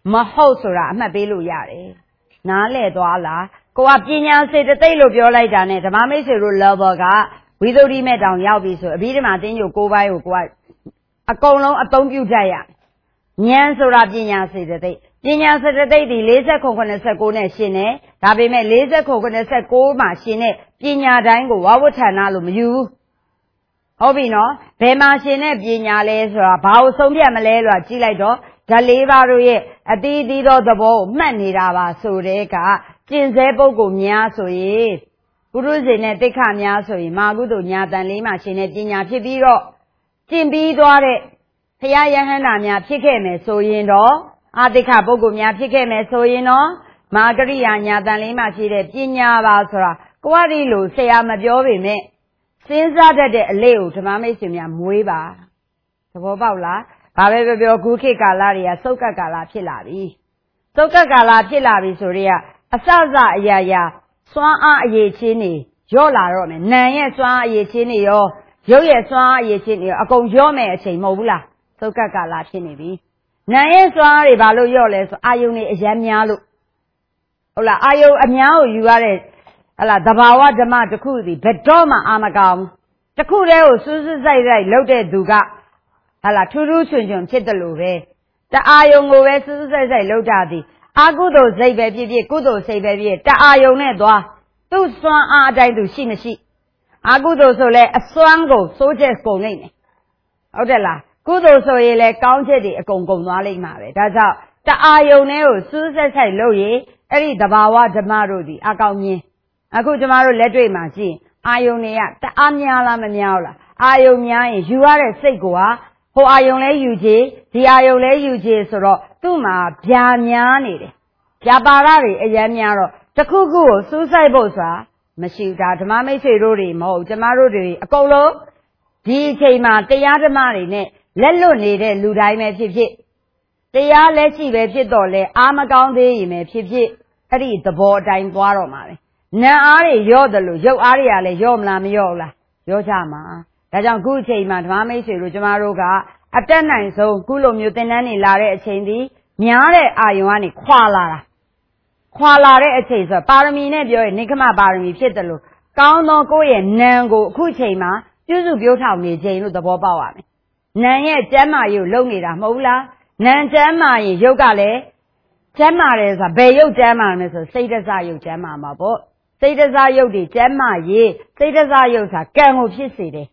မဟုတ်ဆိုတာအမှတ်ပေးလို့ရတယ်နားလဲသွားလားကိုကပညာစေတသိက်လို့ပြောလိုက်တာနဲ့ဓမ္မမိတ်ဆွေတို့ level ကဝိသုဒ္ဓိမဲ့တောင်ရောက်ပြီဆိုအဘိဓမ္မာသင်္ကြန်9ပိုင်းကိုကိုကအကုန်လုံးအသုံးပြုတတ်ရဉာဏ်ဆိုတာပညာစေတသိက်ပညာစေတသိက်ဒီ49-89နဲ့ရှင်နေဒါပေမဲ့49-89မှာရှင်တဲ့ပညာတိုင်းကိုဝဝဋ္ဌာဏလို့မယူဘူးဟုတ်ပြီနော်ဘယ်မှာရှင်တဲ့ပညာလဲဆိုတာဘာကိုဆုံးဖြတ်မလဲလို့ကြည့်လိုက်တော့ဓာတ်၄ပါးတို့ရဲ့အသီးသီးသောသဘောကိုမှတ်နေတာပါဆိုတဲ့ကကျင့်စေပုဂ္ဂိုလ်များဆိုရင်ပုရုဇဉ်နဲ့တိက္ခများဆိုရင်မာကုသိုလ်ညာတန်လေးမှာရှင်တဲ့ပညာဖြစ်ပြီးတော့ကျင့်ပြီးသွားတဲ့ဘုရားယဟန္တာများဖြစ်ခဲ့မယ်ဆိုရင်တော့အာတိက္ခပုဂ္ဂိုလ်များဖြစ်ခဲ့မယ်ဆိုရင်တော့မာကရိယာညာတန်လေးမှာဖြစ်တဲ့ပညာပါဆိုတာကိုယ်ကဒီလိုဆရာမပြောပေမဲ့စဉ်းစားတတ်တဲ့အလေးကိုဓမ္မမိတ်ဆွေများမွေးပါသဘောပေါက်လားဘာပဲပြောခုခေတ်ကာလတွေကစုတ်ကပ်ကာလဖြစ်လာပြီစုတ်ကပ်ကာလဖြစ်လာပြီဆိုတော့အစစအရာရာစွမ်းအားအရေးချင်းနေရော့လာတော့မယ်နာရဲ့စွမ်းအားအရေးချင်းနေရောရုပ်ရဲ့စွမ်းအားအရေးချင်းနေရောအကုန်ရော့မယ်အချိန်မဟုတ်ဘူးလားစုတ်ကပ်ကာလဖြစ်နေပြီနာရဲ့စွမ်းအားတွေဘာလို့ရော့လဲဆိုအာယုန်တွေအယမ်းများလို့ဟုတ်လားအာယုန်အများကိုယူရတဲ့ဟလာသဘာဝဓမ္မတစ်ခုစီဘယ်တော့မှအာမကောင်းတစ်ခုတည်းကိုစူးစူးဆိုင်ဆိုင်လုပ်တဲ့သူကဟလာထူးထူးချွန်ချွန်ဖြစ်တယ်လို့ပဲတအာယုံကိုပဲစူးစူးဆိုင်ဆိုင်လုပ်တာသည်အာကုသိုလ်စိတ်ပဲဖြစ်ဖြစ်ကုသိုလ်စိတ်ပဲဖြစ်ဖြစ်တအာယုံနဲ့သွားသူ့စွမ်းအားအတိုင်းသူရှိမရှိအာကုသိုလ်ဆိုလဲအစွမ်းကိုစိုးချက်ကုန်နေတယ်ဟုတ်တယ်လားကုသိုလ်ဆိုရင်လဲကောင်းချက်တွေအကုန်ကုန်သွားလိမ့်မှာပဲဒါကြောင့်တအာယုံနဲ့ကိုစူးစူးဆိုင်လုပ်ရင်အဲ့ဒီသဘာဝဓမ္မတို့သည်အကောင်းမြင်အခုကျမတို့လက်တွေ့မှာကြည့်အာယုန်တွေကတအားများလားမများဘူးလားအာယုန်များရင်ယူရတဲ့စိတ်ကဟိုအာယုန်လဲယူချေဒီအာယုန်လဲယူချေဆိုတော့သူ့မှာဗျာများနေတယ်ဗျာပါရတွေအများများတော့တခုခုကိုစူးစိုက်ဖို့ဆိုတာမရှိဘူးဒါဓမ္မမိတ်ဆွေတို့တွေမဟုတ်ကျမတို့တွေအကုန်လုံးဒီအချိန်မှာတရားဓမ္မတွေနဲ့လက်လွတ်နေတဲ့လူတိုင်းပဲဖြစ်ဖြစ်တရားလက်ရှိပဲဖြစ်တော့လဲအာမကောင်းသေးရင်ပဲဖြစ်ဖြစ်အဲ့ဒီသဘောအတိုင်းသွားတော့မှာပဲနာအားတွေရော့တယ်လို့ရုပ်အားတွေကလည်းရော့မလားမရော့ဘူးလားရော့ကြမှာဒါကြောင့်ခုအချိန်မှာဓမ္မမိတ်ဆွေတို့ကျမတို့ကအတက်နိုင်ဆုံးခုလိုမျိုးသင်တန်းတွေလာတဲ့အချိန်ဒီများတဲ့အာယုံကနေခွာလာတဲ့အချိန်ဆိုပါရမီနဲ့ပြောရင်နိက္ခမပါရမီဖြစ်တယ်လို့ကောင်းသောကိုယ့်ရဲ့နံကိုအခုချိန်မှာပြုစုပြောထောင်နေခြင်းလို့သဘောပေါက်ရမယ်နံရဲ့ကျမ်းမာရေးကိုလုပ်နေတာမဟုတ်လားနံကျမ်းမာရင်ရုပ်ကလည်းကျမ်းမာတယ်ဆိုတာဘယ်ရုပ်ကျမ်းမာလဲဆိုစိတ်တစရုပ်ကျမ်းမာမှာပေါ့စိတ်တစားရုပ်တွေကျမ်းမာရေးစိတ်တစားရုပ်ဆိုတာကံကိုဖြစ်စေတယ်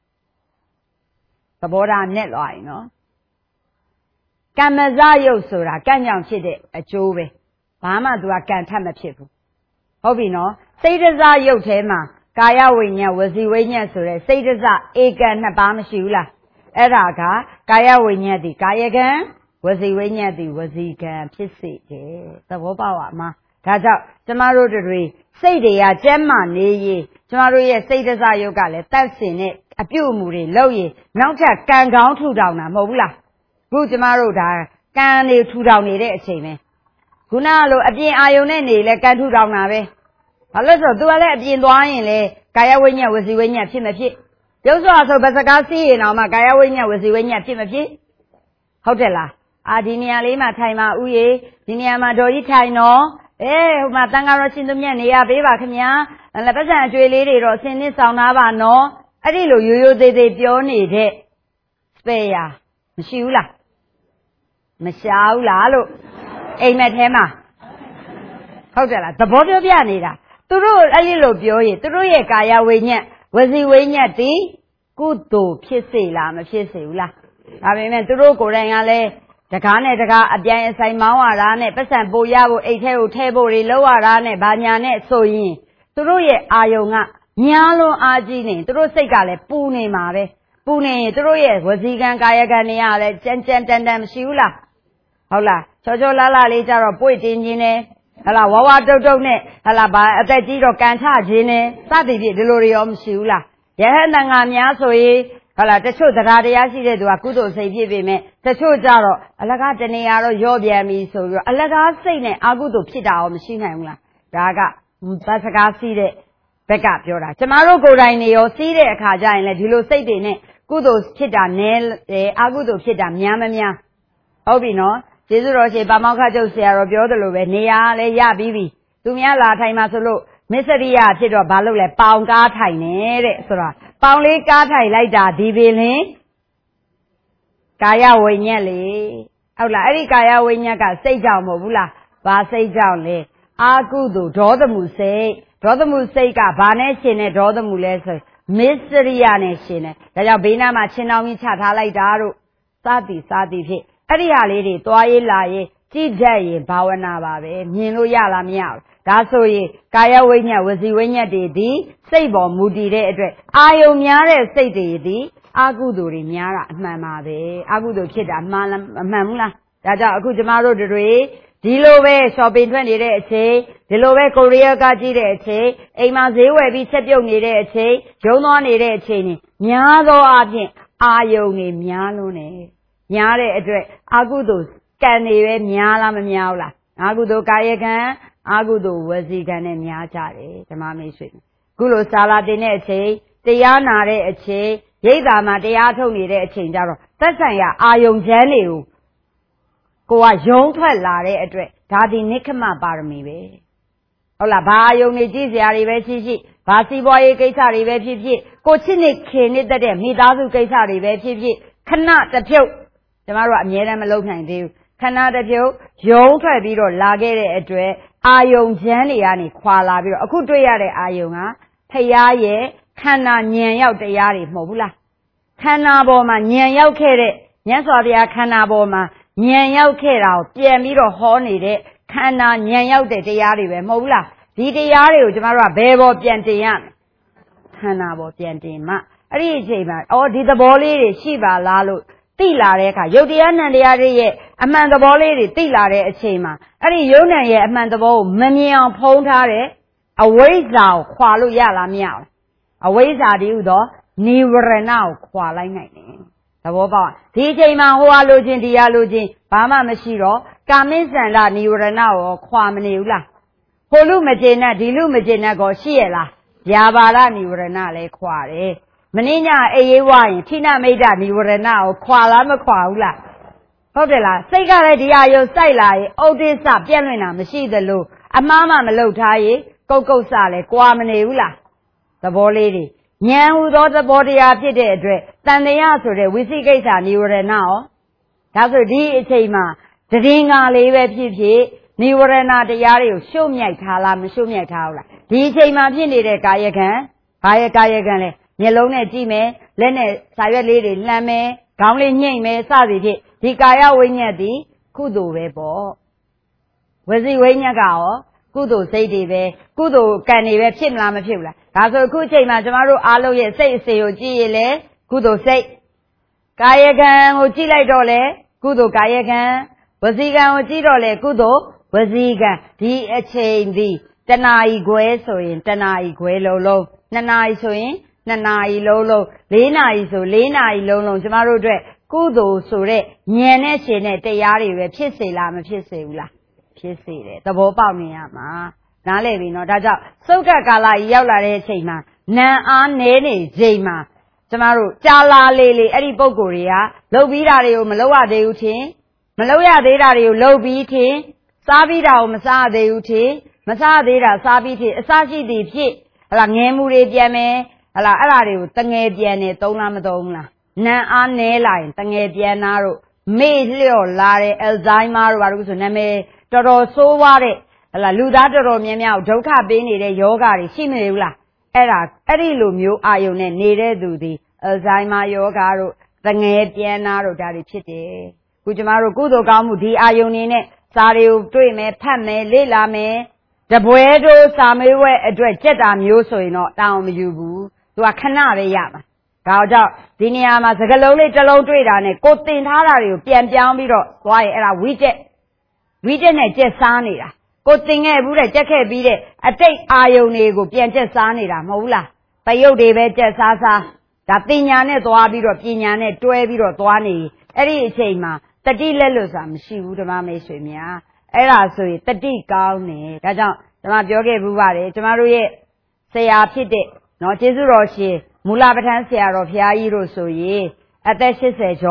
သဘောထားနဲ့လွားရင်နော်ကမ္မဇရုပ်ဆိုတာကံကြောင့်ဖြစ်တဲ့အကျိုးပဲဘာမှသူကကံထပ်မဖြစ်ဘူးဟုတ်ပြီနော်စိတ်တစားရုပ်ထဲမှာကာယဝိညာဉ်ဝစီဝိညာဉ်ဆိုတဲ့စိတ်တစားဧကံနှစ်ပါးမရှိဘူးလားအဲ့ဒါကကာယဝိညာဉ်ဒီကာယကံဝစီဝိညာဉ်ဒီဝစီကံဖြစ်စေတယ်သဘောပေါက်ပါမှာဒါကြောင့်ကျမတို့တွေစိတ်တွေကကျမ်းမာနေရင်ကျမတို့ရဲ့စိတ်တစားရုပ်ကလည်းတတ်စင်တဲ့အပြုအမူတွေလုပ်ရင်နောက်ထပ်ကံကောင်းထူထောင်တာမဟုတ်ဘူးလားခုကျမတို့ဒါကံတွေထူထောင်နေတဲ့အချိန်ပဲခုနကလိုအပြင်အာယုန်နဲ့နေလဲကံထူထောင်တာပဲဘာလို့ဆိုသူကလည်းအပြင်သွားရင်လေကာယဝိညာဉ်ဝစီဝိညာဉ်ဖြစ်မဖြစ်ရုပ်စွာဆိုဗစကားစီးရင်တော့မှကာယဝိညာဉ်ဝစီဝိညာဉ်ဖြစ်မဖြစ်ဟုတ်တယ်လားဒီနေရာလေးမှာထိုင်ပါဦးရေဒီနေရာမှာဒေါ်ကြီးထိုင်တော့ဟိုမှာတန်ဃာတော်ရှင်သူမြတ်နေရပေးပါခင်ဗျာပတ်စံအကျွေးလေးတွေတော့အစင်းနဲ့ဆောင်သားပါနော်အဲ့ဒီလိုရိုးရိုးသေးသေးပြောနေတဲ့စပယ်ယာမရှိဘူးလားမရှားဘူးလားလို့အိမ်မက်ထဲမှာဟုတ်တယ်လားသဘောပြောပြနေတာသူတို့အဲ့ဒီလိုပြောရင်သူတို့ရဲ့ကာယဝိညာဉ်ဝစီဝိညာဉ်ဒီကုသိုလ်ဖြစ်စေလားမဖြစ်စေဘူးလားဒါပေမဲ့သူတို့ကိုယ်တိုင်ကလည်းတကားနဲ့တကားအပြိုင်အဆိုင်မောင်းရတာနဲ့ပတ်စံပို့ရဖို့အိတ်ထဲကိုထည့်ဖို့တွေလောက်ရတာနဲ့ဘာညာနဲ့ဆိုရင်သူတို့ရဲ့အာယုံကများလွန်အားကြီးနေသူတို့စိတ်ကလည်းပူနေမှာပဲပူနေရင်သူတို့ရဲ့ဝစီကံကာယကံတွေကလည်းကြမ်းကြမ်းတန်တန်မရှိဘူးလားဟုတ်လားချောချောလာလာလေးကြတော့ပွေ့တင်းခြင်းနဲ့ဟလာဝဝတုတ်တုတ်နဲ့ဟလာဘာအသက်ကြီးတော့ကန်ထခြင်းနဲ့စသည်ဖြင့်ဒီလိုတွေရောမရှိဘူးလားယဟန်တန်ဃာများဆိုရင်ဟုတ်လားတချို့တရားတရားရှိတဲ့သူကကုသိုလ်စိတ်ဖြစ်ပေမဲ့တချို့ကြတော့အလကားတနေရာတော့ရော့ပြန်ပြီဆိုပြီးတော့အလကားစိတ်နဲ့အာကုသိုလ်ဖြစ်တာရောမရှိနိုင်ဘူးလားဒါကဗတ်စကားစီးတဲ့ဘက်ကပြောတာကျမတို့ကိုယ်တိုင်နေရောစီးတဲ့အခါကျရင်လည်းဒီလိုစိတ်တွေနဲ့ကုသိုလ်ဖြစ်တာနည်းအာကုသိုလ်ဖြစ်တာများမများဟုတ်ပြီနော်ကျေးဇူးတော်ရှင်ပါမောက္ခချုပ်ဆရာတော်ပြောသလိုပဲနေရာလည်းရပြီးပြီသူများလာထိုင်မှာဆိုလို့မစ္စရိယဖြစ်တော့ဘာလို့လဲပေါင်ကားထိုင်နေတဲ့ဆိုတော့ပေါင်လေးကားထိုင်လိုက်တာဒီပင်လင်ကာယဝိညာဉ်လေဟုတ်လားအဲ့ဒီကာယဝိညာဉ်ကစိတ်ကြောင့်မဟုတ်ဘူးလားဘာစိတ်ကြောင့်လဲအာကုသိုလ်ဒေါသမှုစိတ်ဒေါသမှုစိတ်ကဘာနဲ့ရှင်တဲ့ဒေါသမှုလဲဆိုမစ္စရိယနဲ့ရှင်တယ်ဒါကြောင့်ဘေးနားမှာချင်းတော်ကြီးချထားလိုက်တာတို့စသည်ဖြစ်အဲ့ဒီဟာလေးတွေသွားရေးလာရေးကြည့်တတ်ရင်ဘာဝနာပါပဲမြင်လို့ရလားမရဘူးဒါဆိုရင်ကာယဝိညာဉ်ဝစီဝိညာဉ်တွေဒီစိတ်ပေါ်မူတည်တဲ့အတွက်အာယုံများတဲ့စိတ်တွေဒီအကုသိုလ်တွေများတာအမှန်ပါပဲအကုသိုလ်ဖြစ်တာမှန်လားအမှန်ဘူးလားဒါကြောင့်အခုကျမတို့တွေဒီလိုပဲ shopping ထွက်နေတဲ့အချိန်ဒီလိုပဲကိုရီးယားကကြည့်တဲ့အချိန်အိမ်မှာဈေးဝယ်ပြီးချက်ပြုတ်နေတဲ့အချိန်ရုံးသွားနေတဲ့အချိန်นี่များသောအားဖြင့်အာယုံတွေများလွန်းနေများတဲ့အတွက်အကုသိုလ်ကံတွေပဲများလားမများဘူးလားအကုသိုလ်ကာယကံအကုသိုလ်ဝစီကံနဲ့များကြတယ်ဓမ္မမိတ်ဆွေခုလိုစာလာတင်တဲ့အချိန်တရားနာတဲ့အချိန်ရိပ်သာမှာတရားထုတ်နေတဲ့အချိန်ကြတော့သက်ဆိုင်ရာအာယုံချမ်းတွေကိုကိုကယုံထွက်လာတဲ့အတွက်ဒါဒီနိက္ခမပါရမီပဲဟုတ်လားဘာအာယုံနေကြည့်စရာတွေပဲရှိဘာစီးပွားရေးကိစ္စတွေပဲဖြစ်ကိုချစ်နေခင်နေတဲ့မိသားစုကိစ္စတွေပဲဖြစ်ခဏတစ်ဖြုတ်ကျမတို့ကအမြဲတမ်းမလုပ်နိုင်သေးဘူးခဏတစ်ဖြုတ်ယုံထွက်ပြီးတော့လာခဲ့တဲ့အတွက်အာယုံချမ်းတွေကနေခွာလာပြီးတော့အခုတွေ့ရတဲ့အာယုံကဖရာရဲ့ခန္ဓာဉာဏ်ရောက်တရားတွေမဟုတ်ဘူးလားခန္ဓာပေါ်မှာဉာဏ်ရောက်ခဲ့တဲ့မြတ်စွာဘုရားခန္ဓာပေါ်မှာဉာဏ်ရောက်ခဲ့တာကိုပြန်ပြီးတော့ဟောနေတဲ့ခန္ဓာဉာဏ်ရောက်တဲ့တရားတွေပဲမဟုတ်ဘူးလားဒီတရားတွေကိုကျမတို့ကဘယ်ပေါ်ပြန်တင်ရမလဲခန္ဓာပေါ်ပြန်တင်မှအဲ့ဒီအချိန်မှာဒီသဘောလေးတွေရှိပါလားလို့သိလာတဲ့အခါယုတ်တရားနံတရားတွေရဲ့အမှန်သဘောလေးတွေသိလာတဲ့အချိန်မှာအဲ့ဒီယုတ်နံရဲ့အမှန်သဘောကိုမမြင်အောင်ဖုံးထားတဲ့အဝိဇ္ဇာကိုခွာလို့ရလားမရဘူးအဝိဇ္ဇာတည်းဟူသောနိဝရဏကိုခွာလိုက်နိုင်တယ်သဘောပေါက်ဒီအချိန်မှာဟိုဟာလိုခြင်းဒီဟာလိုခြင်းဘာမှမရှိတော့ကာမိစ္ဆန္ဒနိဝရဏကိုခွာမနေဘူးလားဟိုလူမကျေနပ်ဒီလူမကျေနပ်ကိုရှိရလားဗျာပါဒနိဝရဏလည်းခွာတယ်မင်းညအေးရေးဝရင်ဌိနမိတ်တနိဝရဏကိုခွာလားမခွာဘူးလားဟုတ်တယ်လားစိတ်ကလည်းဒီအာယုံစိုက်လာရင်ဥဒိစ္စပြန့်လွင့်တာမရှိသလိုအမှားမှမလုပ်ထားရင်ကုတ်ကုတ်စလည်းကွာမနေဘူးလားသဘောလေးတွေဉာဏ်ဟူသောသဘောတရားဖြစ်တဲ့အတွက်တန်တရားဆိုတဲ့ဝိသိကိစ္စနိဝရဏရောဒါဆိုဒီအချိန်မှာတည်ငါလေးပဲဖြစ်နိဝရဏတရားတွေကိုရှုံ့မြိုက်ထားလားမရှုံ့မြိုက်ထားဘူးလားဒီအချိန်မှာဖြစ်နေတဲ့ကာယကံဘာရဲ့ကာယကံလဲမျက်လုံးနဲ့ကြည့်မယ်လက်နဲ့စာရွက်လေးတွေလှမ်းမယ်ခေါင်းလေးညှိမ့်မယ်စသည်ဖြင့်ဒီကာယဝိညာဉ်သည်ကုသိုလ်ပဲပေါ့ဝစီဝိညာဉ်ကရောကုသိုလ်စိတ်တွေပဲကုသိုလ်ကံတွေပဲဖြစ်မလားမဖြစ်ဘူးလားဒါဆိုအခုအချိန်မှာကျမတို့အားလုံးရဲ့စိတ်အစဉ်ကိုကြည့်ရလေကုသိုလ်စိတ်ကာယကံကိုကြည့်လိုက်တော့လေကုသိုလ်ကာယကံဝစီကံကိုကြည့်တော့လေကုသိုလ်ဝစီကံဒီအချိန်ဒီတဏှာဤခွဲဆိုရင်တဏှာဤခွဲလုံးနှစ်နာရီဆိုရင်နှစ်နာရီလုံးလေးနာရီဆိုလေးနာရီလုံးကျမတို့အတွက်ကုသိုလ်ဆိုတဲ့ဉာဏ်နဲ့ရှင်တဲ့တရားတွေပဲဖြစ်စေလားမဖြစ်စေဘူးလားဖြစ်စေတယ်သဘောပေါက်နေရမှာနားလည်ပြီနော်ဒါကြောင့်သုတ်ကကာလကြီးရောက်လာတဲ့အချိန်မှာနာအားနည်းနေချိန်မှာကျမတို့ကြာလာလေအဲ့ဒီပုံကိုယ်တွေကလှုပ်ပြီးတာတွေကိုမလှုပ်ရသေးဘူးထင်မလှုပ်ရသေးတာတွေကိုလှုပ်ပြီးထင်စားပြီးတာကိုမစားသေးဘူးထင်မစားသေးတာစားပြီးထင်အစရှိသည်ဖြစ်ဟလာငဲမှုတွေပြန်မယ်ဟလာအဲ့ဒါတွေကိုတငယ်ပြန်နေသုံးလားမသုံးဘူးလားနာအားနည်းလာရင်တငယ်ပြန်သားတို့မေ့လျော့လာတဲ့အယ်ဇိုင်းမာတို့ဘာလို့ဆိုနာမည်တော်တော်ဆိုးွားတဲ့ဟလာလူသားတော်တော်များများဒုက္ခပေးနေတဲ့ယောဂတွေရှိမနေဘူးလားအဲ့ဒီလိုမျိုးအာယုံနဲ့နေတဲ့သူဒီအယ်ဇိုင်းမာယောဂတို့တငယ်ပြန်သားတို့ဒါတွေဖြစ်တယ်ခုကျမတို့ကုသိုလ်ကောင်းမှုဒီအာယုံနေနဲ့စာတွေကိုတွေ့မယ်ဖတ်မယ်လေ့လာမယ်တပွဲတို့စာမေးပွဲအတွက်ကြက်တာမျိုးဆိုရင်တော့တောင်းမယူဘူးသူကခဏပဲရမှာဒါကြောင့်ဒီနေရာမှာစကလုံးလေးတစ်လုံးတွေ့တာနဲ့ကိုတင်ထားတာတွေကိုပြန်ပြောင်းပြီးတော့သွားရင်အဲ့ဒါဝိတက်နဲ့ကြက်စားနေတာကိုတင်ခဲ့ဘူးတဲ့ကြက်ခဲ့ပြီးတဲ့အတိတ်အာယုန်တွေကိုပြန်ကြက်စားနေတာမဟုတ်ဘူးလားပယုတ်တွေပဲကြက်စားဒါပညာနဲ့သွားပြီးတော့ပညာနဲ့တွဲပြီးတော့သွားနေအဲ့ဒီအချိန်မှာတတိလက်လွတ်ဆိုတာမရှိဘူးဓမ္မမိတ်ဆွေများအဲ့ဒါဆိုရင်တတိကောင်းနေဒါကြောင့်ဓမ္မပြောခဲ့ဘူးပါတယ်ကျမတို့ရဲ့ဆရာဖြစ်တဲ့နော်ကျေးဇူးတော်ရှင်မူလပဋ္ဌာန်းဆရာတော်ဘုရားကြီးတို့ဆိုရင်အသက်80ကျော်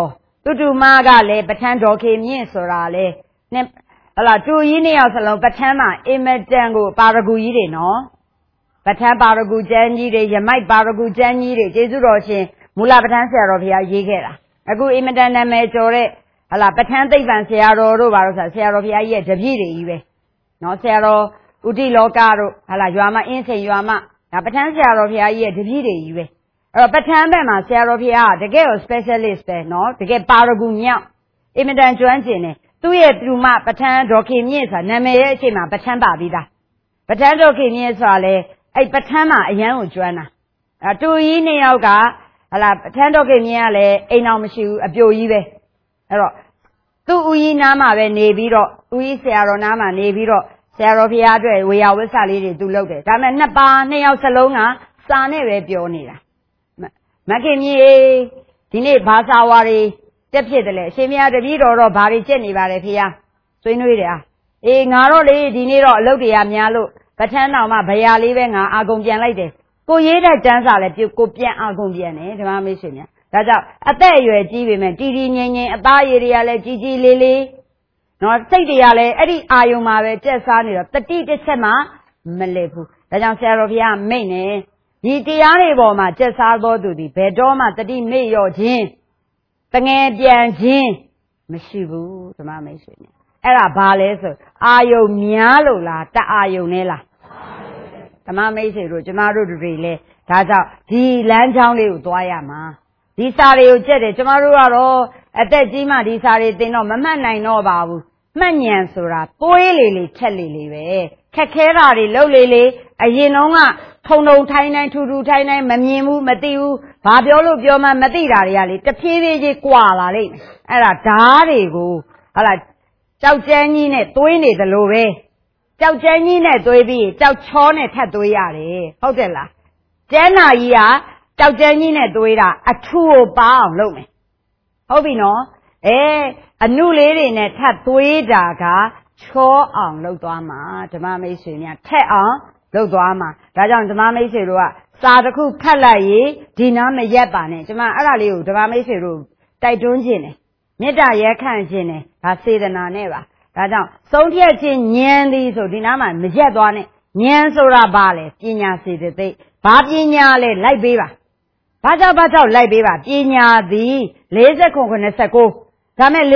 တူမကလည်းပဋ္ဌာန်းဒေါ်ခေမြင့်ဆိုတာလေနဲ့ဟလာတူကြီးနှစ်ယောက်စလုံးပဋ္ဌာန်းမှာအင်မတန်ကိုပါရဂူကြီးတွေနော်ပဋ္ဌာန်းပါရဂူကျမ်းကြီးတွေယမိုက်ပါရဂူကျမ်းကြီးတွေကျေးဇူးတော်ရှင်မူလပဋ္ဌာန်းဆရာတော်ဘုရားရေးခဲ့တာအခုအင်မတန်နာမည်ကျော်တဲ့ဟလာပဋ္ဌာန်းသိပ္ပံဆရာတော်တို့ဘာလို့ဆိုဆရာတော်ဘုရားကြီးရဲ့တပည့်တွေကြီးပဲနော်ဆရာတော်ဥတိလောကတို့ဟလာရွာမအင်းစိန်ရွာမဒါပဋ္ဌာန်းဆရာတော်ဘုရားကြီးရဲ့တပည့်တွေကြီးပဲအဲ့တော့ပဋ္ဌာန်းဘက်မှာဆရာတော်ဘုရားတကယ်ကို specialist ပဲနော်တကယ်ပါရဂူမြောက်အင်မတန်ကျွမ်းကျင်တယ်သူ့ရဲ့တူမပဋ္ဌာန်းဒေါ်ခေမြင့်ဆိုတာနာမည်ရဲ့အချိန်မှာပဋ္ဌာန်းပါပြီးသားပဋ္ဌာန်းဒေါ်ခေမြင့်ဆိုတာလေအဲ့ပဋ္ဌာန်းမှာအရန်ကိုကျွမ်းတာတူကြီးနှစ်ယောက်ကဟလာပဋ္ဌာန်းဒေါ်ခေမြင့်ကလည်းအိမ်အောင်မရှိဘူးအပြိုကြီးပဲအဲ့တော့သူ့ဦးကြီးနားမှာပဲနေပြီးတော့ဦးကြီးဆရာတော်နားမှာနေပြီးတော့ဆရာတော်ဘုရားအတွက်ဝေယဝိဆလေးတွေသူလုပ်တယ်ဒါပေမဲ့နှစ်ယောက်စလုံးကစာနဲ့ပဲပြောနေတာမခင်ကြီးဒီနေ့ဘာသာဝါတွေတက်ဖြစ်တယ်လေအရှင်မတပည့်တော်တော့ဘာတွေကျက်နေပါလဲဖေ။ဆွေးနွေးတယ်အေးငါတော့လေဒီနေ့တော့အလုပ်တရားများလို့ပဋ္ဌာန်းတော်မှာဗျာလေးပဲငါအာကုန်ပြန်လိုက်တယ်ကိုရေးတဲ့တန်းစာလည်းကိုပြန်အာကုန်ပြန်တယ်ဓမ္မမိတ်ဆွေများဒါကြောင့်အသက်အရွယ်ကြီးပေမဲ့တီတီငိမ့်ငိမ့်အသားရည်တွေကလည်းကြီးကြီးလေးလေးနော်စိတ်တွေကလည်းအဲ့ဒီအာယုံမှာပဲကျက်စားနေတော့တတိတစ်ချက်မှမလဲဘူးဒါကြောင့်ဆရာတော်ဘုရားမိတ်နေဒီတရားတွေပေါ်မှာကျက်စားသောသူသည်ဘယ်တော့မှတတိမေ့လျော့ခြင်းတငယ်ပြန်ခြင်းမရှိဘူးဓမ္မမိတ်ဆွေများအဲ့ဒါဘာလဲဆိုအာယုံများလို့လားတအာယုံနဲ့လားဓမ္မမိတ်ဆွေတို့ကျမတို့တွေလည်းဒါကြောင့်ဒီလမ်းကြောင်းလေးကိုသွားရမှာဒီစာတွေကိုကြက်တယ်ကျမတို့ကတော့အသက်ကြီးမှဒီစာတွေသင်တော့မမှတ်နိုင်တော့ပါဘူးမှတ်ဉဏ်ဆိုတာသွေးလေထက်လေပဲခက်ခဲတာတွေလှုပ်လေအရင်တုန်းကထုံထိုင်းတိုင်းထူထိုင်းတိုင်းမမြင်ဘူးမသိဘူးဘာပြောလို့ပြောမှမသိတာတွေကလေတဖြည်းဖြည်းချင်းကွာလာလိမ့်မယ်အဲ့ဒါဓာတ်တွေကိုဟာလာကြောက်ကျန်းကြီးနဲ့သွေးနေသလိုပဲကြောက်ကျန်းကြီးနဲ့သွေးပြီးကြောက်ချောနဲ့ထပ်သွေးရတယ်ဟုတ်တယ်လားကျန်းနာကြီးကကြောက်ကျန်းကြီးနဲ့သွေးတာအထူကိုပါအောင်လုပ်မယ်ဟုတ်ပြီနော်အနုလေးတွေနဲ့ထပ်သွေးတာကချောအောင်လုပ်သွားမှာဓမ္မမိတ်ဆွေများထက်အောင်လုပ်သွားမှာဒါကြောင့်ဓမ္မမိတ်ဆွေတို့ကစာတစ်ခုဖတ်လိုက်ရင်ဒီနားမရက်ပါနဲ့ကျမအဲ့ဒါလေးကိုဓမ္မမိတ်ဆွေတို့တိုက်တွန်းခြင်းတယ်မေတ္တာရက်ခံခြင်းတယ်ဒါစေတနာနဲ့ပါဒါကြောင့်ဆုံးဖြတ်ခြင်းဉာဏ်သည်ဆိုဒီနားမှာမရက်သွားနဲ့ဉာဏ်ဆိုတာဘာလဲပညာစေတသိက်ဘာပညာလဲလိုက်ပေးပါဘာကြောင့်လိုက်ပေးပါပညာသည်49ဒါမဲ့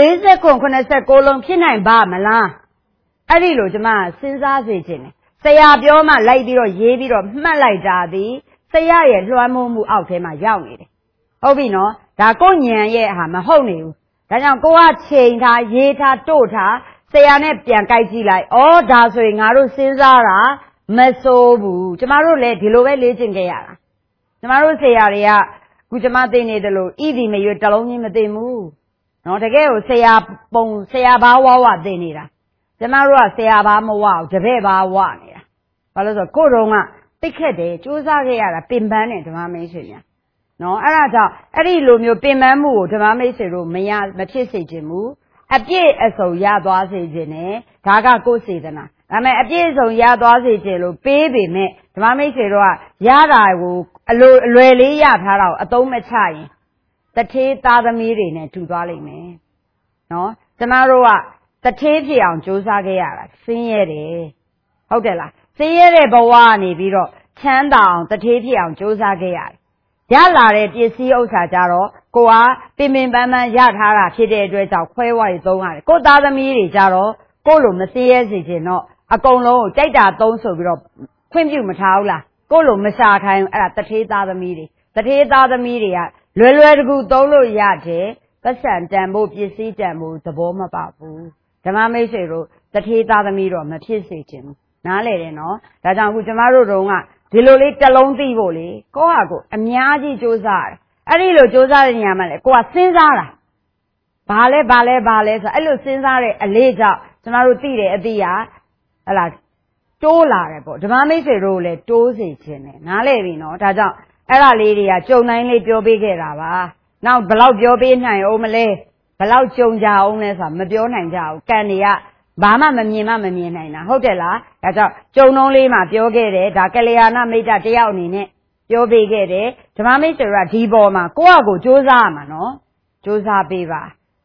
49လုံးဖြစ်နိုင်ပါမလားအဲ့ဒီလိုကျမစဉ်းစားစေခြင်းတယ်ဆရာပြောမှလိုက်ပြီးတော့ရေးပြီးတော့မှတ်လိုက်တာသည်ဆရာရဲ့လွှမ်းမိုးမှုအောက်ထဲမှာရောက်နေတယ်ဟုတ်ပြီနော်ဒါကိုဉာဏ်ရဲ့ဟာမဟုတ်နေဘူးဒါကြောင့်ကိုကချိန်ထားရေးထားတို့ထားဆရာနဲ့ပြန်ကြိုက်ကြည့်လိုက်ဩဒါဆိုရင်ငါတို့စဉ်းစားတာမစိုးဘူးကျမတို့လည်းဒီလိုပဲလေ့ကျင့်ခဲ့ရတာကျမတို့ဆရာတွေကခုကျမသိနေတယ်လို့ဤဒီမရွေးတလုံးချင်းမသိဘူးနော်တကယ်ကိုဆရာဘာဝသိနေတာကျမတို့ကဆရာဘာမဝဘူးတပည့်ဘာဝနေတာဘာလို့ဆိုကိုယ်တော်ကသိခက်တယ်စူးစမ်းခဲ့ရတာပင်ပန်းတယ်ဓမ္မမိတ်ဆွေများနော်အဲ့ဒါကြောင့်အဲ့ဒီလိုမျိုးပင်ပန်းမှုကိုဓမ္မမိတ်ဆွေတို့မဖြစ်စေခြင်းမူအပြည့်အစုံရသွားစေခြင်းနဲ့ဒါကကိုယ်စေတနာဒါပေမဲ့အပြည့်အစုံရသွားစေခြင်းလို့ပေးပေမဲ့ဓမ္မမိတ်ဆွေတို့ကရတာကိုအလွယ်လေးရထားတာကိုအသုံးမချရင်တထေးသားသမီးတွေနဲ့တူသွားလိမ့်မယ်နော်ကျမတို့ကတထေးဖြစ်အောင်ကြိုးစားခဲ့ရတာဆင်းရဲတယ်ဟုတ်တယ်လားဆင်းရဲတဲ့ဘဝကနေပြီးတော့ချမ်းသာအောင်တထေးဖြစ်အောင်ကြိုးစားခဲ့ရတယ်ရလာတဲ့ပစ္စည်းဥစ္စာကြတော့ကိုကပင်ပန်းပန်းရထားတာဖြစ်တဲ့အတွက်ကြောင့်ခွဲဝါးရီသုံးရတယ်ကိုသားသမီးတွေကြတော့ကိုလိုမဆင်းရဲစေချင်တော့အကုန်လုံးကိုကြိုက်တာသုံးဆိုပြီးတော့ခွင့်ပြုမထားဘူးလားကိုလိုမရှာခိုင်းအဲ့ဒါတထေးသားသမီးတွေကလွယ်တကူသုံးလို့ရတယ်ပတ်စံတန်ဖို့ပစ္စည်းတန်ဖို့သဘောမပေါက်ဘူးဓမ္မမိတ်ဆွေတို့တထေးသားသမီးတော့မဖြစ်စေချင်ဘူးနားလေတယ်နော်ဒါကြောင့်အခုကျမတို့တုန်းကဒီလိုလေးတစ်လုံးသိဖို့လေကိုယ့်ဟာကိုအများကြီးစူးစမ်းရတယ်အဲ့ဒီလိုစူးစမ်းတဲ့နေရာမှာလေကိုကစဉ်းစားတာဘာလဲဆိုအဲ့လိုစဉ်းစားတဲ့အလေးကြောင့်ကျမတို့သိတယ်အသိရဟလာတိုးလာတယ်ပေါ့ဓမ္မမိတ်ဆွေတို့လည်းတိုးစေခြင်းနဲ့နားလေပြီနော်ဒါကြောင့်အဲ့ဒါလေးတွေကကြုံတိုင်းလေးပြောပေးခဲ့တာပါနောက်ဘယ်လောက်ပြောပေးနိုင်အောင်မလဲဘယ်လောက်ကြုံကြအောင်လဲဆိုတာမပြောနိုင်ကြဘူးကံတွေကဘာမှမမြင်နိုင်တာဟုတ်တယ်လားဒါကြောင့်ကြုံလုံးလေးမှာပြောခဲ့တယ်ဒါကလျာဏမိတ်တတယောက်အနေနဲ့ပြောပေးခဲ့တယ်ဓမ္မမိတ်ဆွေကဒီပေါ်မှာကိုယ့်အကိုစူးစမ်းရမှာနော်စူးစမ်းပေးပါ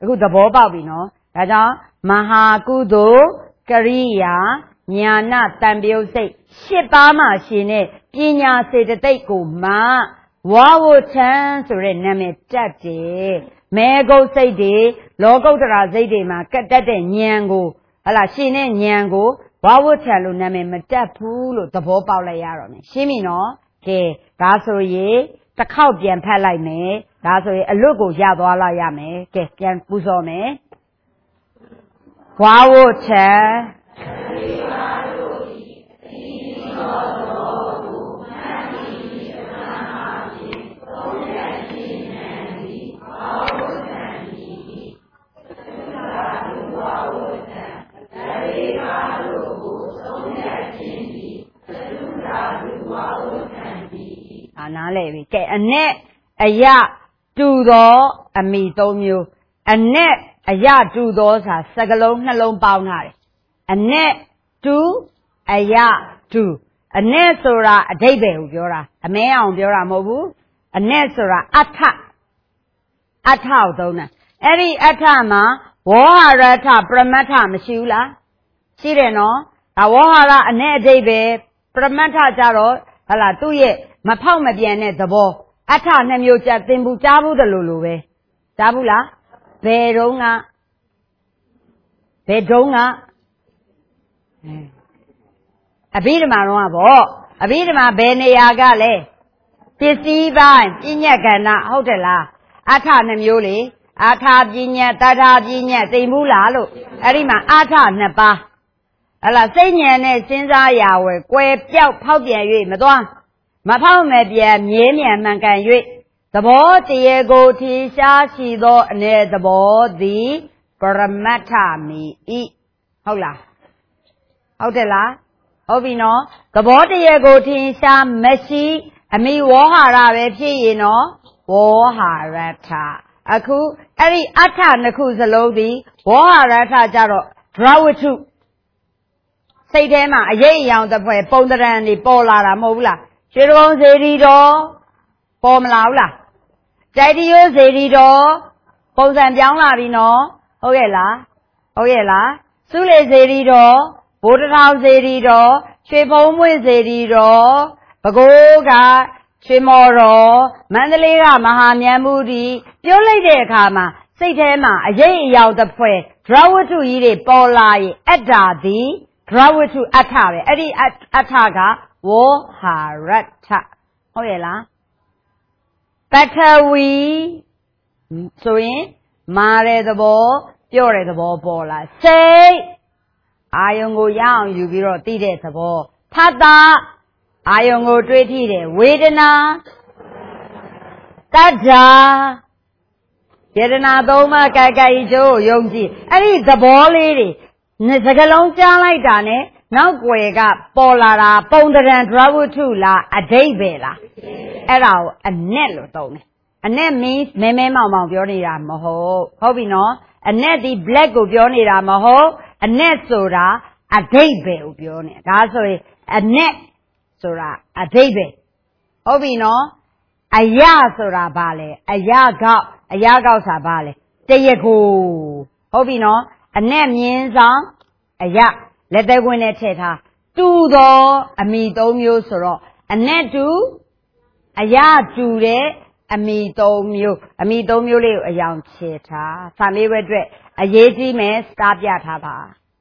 အခုသဘောပေါက်ပြီနော်ဒါကြောင့်မဟာကုသိုလ်ကရိယာညာနာတံပြုတ်စိတ်8ပါးမှရှင်တဲ့ပညာစေတသိက်ကိုမှဝါဝထံဆိုတဲ့နာမည်တက်တယ်မဲဂုတ်စိတ်တွေလောကုတ္တရာစိတ်တွေမှာကတ်တက်တဲ့ဉာဏ်ကိုဟလာရှင်တဲ့ဉာဏ်ကိုဝါဝထံလို့နာမည်မတက်ဘူးလို့သဘောပေါက်လိုက်ရတော့မယ်ရှင်းပြီနော်ကဲဒါဆိုရင်တစ်ခေါက်ပြန်ဖတ်လိုက်မယ်ဒါဆိုရင်အလွတ်ကိုရသွားလိုက်ရမယ်ကဲပြန်ပူဇော်မယ်ဝါဝထံနားလေပြီကဲအနဲ့အယတူသောအမိ3မျိုးအနဲ့အယတူသောစာစကလုံးနှလုံးပေါင်းထားတယ်အနဲ့တူအယတူအနဲ့ဆိုတာအဓိပ္ပာယ်ကိုပြောတာအမဲအောင်ပြောတာမဟုတ်ဘူးအနဲ့ဆိုတာအထကိုသုံးတာအဲ့ဒီအထမှာဝေါဟာရထပရမတ္ထမရှိဘူးလားရှိတယ်နော်ဒါဝေါဟာရအနဲ့အဓိပ္ပာယ်ပရမတ္ထကြတော့ဟလာသူ့ရဲ့မဖောက်မပြန်တဲ့သဘောအထ2မျိုးကြသင်ဘူးကြားဘူးတလို့လိုပဲကြားဘူးလားဘယ်တုန်းကအဘိဓမ္မာတော့ဗောအဘိဓမ္မာဘယ်နေရာကလဲပစ္စည်းပိုင်းပညတ်ကဏ္ဍဟုတ်တယ်လားအထ2မျိုးလေအာထာပညတ်တထာပညတ်သိဘူးလားလို့အဲ့ဒီမှာအာထ2ပါးဟလာစိတ်ဉာဏ်နဲ့စဉ်းစားရဝယ်ကွယ်ပြောက်ဖောက်ပြန်၍မသွားမဖောက်မပြန်မြဲမြံမှန်ကန်၍သဘောတရားကိုထင်ရှားရှိသောအနေသဘောသည်ပရမတ္ထမီဤဟုတ်လားဟုတ်တယ်လားဟုတ်ပြီနော်သဘောတရားကိုထင်ရှားမရှိအမိဝေါဟာရပဲဖြစ်ရင်နော်ဝေါဟာရထအခုအဲ့ဒီအထ2ခုစလုံးသည်ဝေါဟာရထကြတော့ဒရဝတ္ထုစိတ်ထဲမှာအရေးအယောင်တစ်ဖွဲ့ပုံတရံတွေပေါ်လာတာမဟုတ်ဘူးလားရွှေတုံးစေတီတော်ပေါ်မလာဘူးလားကြိုက်တရိုးစေတီတော်ပုံစံပြောင်းလာပြီနော်ဟုတ်ရဲ့လားစုလေစေတီတော်ဘိုးတထောင်စေတီတော်ရွှေဖုံးမွေ့စေတီတော်ပဲခူးကရွှေမော်တော်မန္တလေးကမဟာမြတ်မှုဒီပြောလိုက်တဲ့အခါမှာစိတ်ထဲမှာအရေးအယောင်တစ်ဖွဲ့ဒရဝတ္ထုကြီးတွေပေါ်လာရင်အတ္တာသည်ဒရဝတ္ထုအထပဲအဲ့ဒီအထကဝေါဟာရထဟုတ်ရဲ့လားပထဝီဆိုရင်မာတဲ့သဘောပြော့တဲ့သဘောပေါ်လာစိတ်အာယုံကိုရအောင်ယူပြီးတော့သိတဲ့သဘောဖတ်တာအာယုံကိုတွေးထိတယ်ဝေဒနာတတ္ထာယတနာသုံးပါးကာယကျိုးယုံကြည်အဲ့ဒီသဘောလေးတွေစကလုံးကြားလိုက်တာနဲ့နောက်ွယ်ကပေါ်လာတာပုံတရံဒရဝတ္ထုလားအဓိပ္ပာယ်လားအဲ့ဒါကိုအနဲ့လို့သုံးတယ်အနဲ့ means မဲမောင်ပြောနေတာမဟုတ်ပြီနော်အနဲ့ဒီ black ကိုပြောနေတာမဟုတ်အနဲ့ဆိုတာအဓိပ္ပာယ်ကိုပြောနေတာဒါဆိုရင်အနဲ့ဆိုတာအဓိပ္ပာယ်ဟုတ်ပြီနော်အယဆိုတာဘာလဲအယကောက်ဆိုတာဘာလဲတရားကိုဟုတ်ပြီနော်အနဲ့မြင်းဆောင်အယလက်သေးခွင်းနဲ့ထည့်ထားတူသောအမိ3မျိုးဆိုတော့အနဲ့တူအယတူတဲ့အမိ3မျိုးလေးကိုအယောင်ချေထားစာမေးပွဲအတွက်အရေးကြီးမယ်စတားပြထားပါ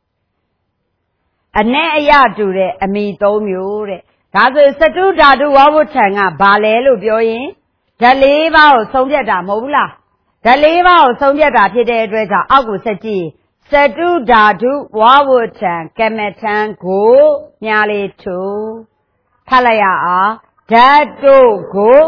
အနဲ့အယတူတဲ့အမိ3မျိုးတဲ့ဒါဆိုစတုဓာတုဝဝဋ္ဌံကဘာလဲလို့ပြောရင်ဓာတ်၄ပါးကိုဆုံးဖြတ်တာမဟုတ်ဘူးလားဓာတ်၄ပါးကိုဆုံးဖြတ်တာဖြစ်တဲ့အတွက်ကြောင့်အောက်ကိုဆက်ကြည့်စတုဓာတုဝဝဋ္ဌံကမ္မထံကိုညာလေးထုဖတ်လိုက်ရအောင်ဓာတ်တို့ကို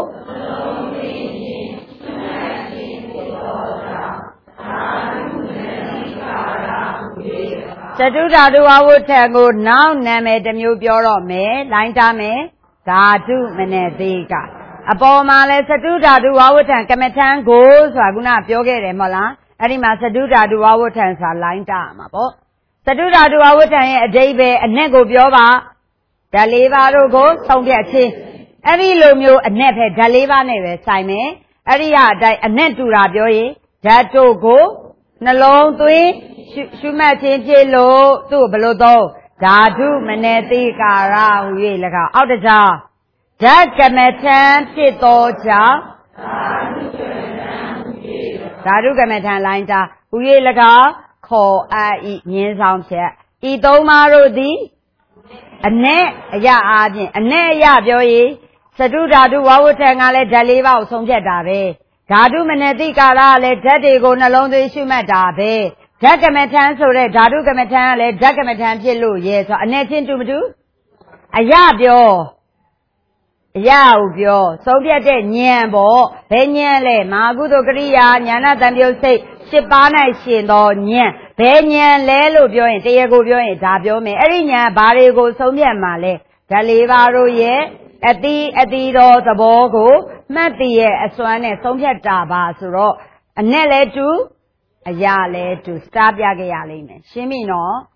စတုဓာတုဝဝဋ္ဌံကိုနောက်နာမည်တစ်မျိုးပြောတော့မယ်လိုင်းထားမယ်ဓာတုမနတိကအပေါ်မှာလဲစတုဓာတုဝဝဋ္ဌံကမ္မထံကိုဆိုတာခုနပြောခဲ့တယ်မဟုတ်လားအဲ့ဒီမှာစတုဓာတုဝဝဋ္ဌံဆိုတာလိုင်းထားမှာပေါ့စတုဓာတုဝဝဋ္ဌံရဲ့အဓိပ္ပာယ်အ내ကိုပြောပါဓာတ်၄ပါးတို့ကိုဆုံးဖြတ်ခြင်းအဲ့ဒီလိုမျိုးအ내ပဲဓာတ်၄ပါးနဲ့ပဲဆိုင်မယ်အဲ့ဒီဟာအတိုင်းအ내တူတာပြောရင်ဓာတ်တို့ကိုနှလုံးသွင်းရှုမှတ်ခြင်းဖြစ်လို့သူ့ဘလို့တော့ဓာတုမနေတိကာရဟူ၍၎င်းအောက်တကြောင်ဓာတ်ကမထံဖြစ်သောကြောင့်ဓာတုကမထံလိုင်းတာဟူ၍၎င်းခေါ်အပ်ဤမြင်းဆောင်ဖြတ်ဤသုံးပါးတို့သည်အနဲ့အရအားဖြင့်အနဲ့အရပြောရင်သတုဓာတုဝဝဋ္ဌံကလည်းဓာတ်၄ပါးကိုဆုံးဖြတ်တာပဲဓာတုမနတိကာလကလည်းဓာတ်တွေကိုနှလုံးသွင်းရှုမှတ်တာပဲဓာတ်ကမထံဆိုတဲ့ဓာတုကမထံကလည်းဓာတ်ကမထံဖြစ်လို့ရဲဆိုအနဲ့ချင်းတူမတူအရပြောအရဟုပြောဆုံးဖြတ်တဲ့ဉာဏ်ပေါ့ဘယ်ဉာဏ်လဲမဟာကုသိုလ်ကရိယာဉာဏတံပြုတ်စိတ်၈ပါး၌ရှင်သောဉာဏ်ဘယ်ဉာဏ်လဲလို့ပြောရင်တရားကိုပြောရင်ဒါပြောမယ်အဲ့ဒီဉာဏ်ဘာတွေကိုဆုံးဖြတ်မှာလဲဓာတ်၄ပါးတို့ရဲ့အတိသောသဘောကိုမှတ်တည်ရဲ့အစွမ်းနဲ့ဆုံးဖြတ်တာပါဆိုတော့အနဲ့လဲတူအရာလဲတူစတားပြခဲ့ရလိမ့်မယ်ရှင်းပြီနော်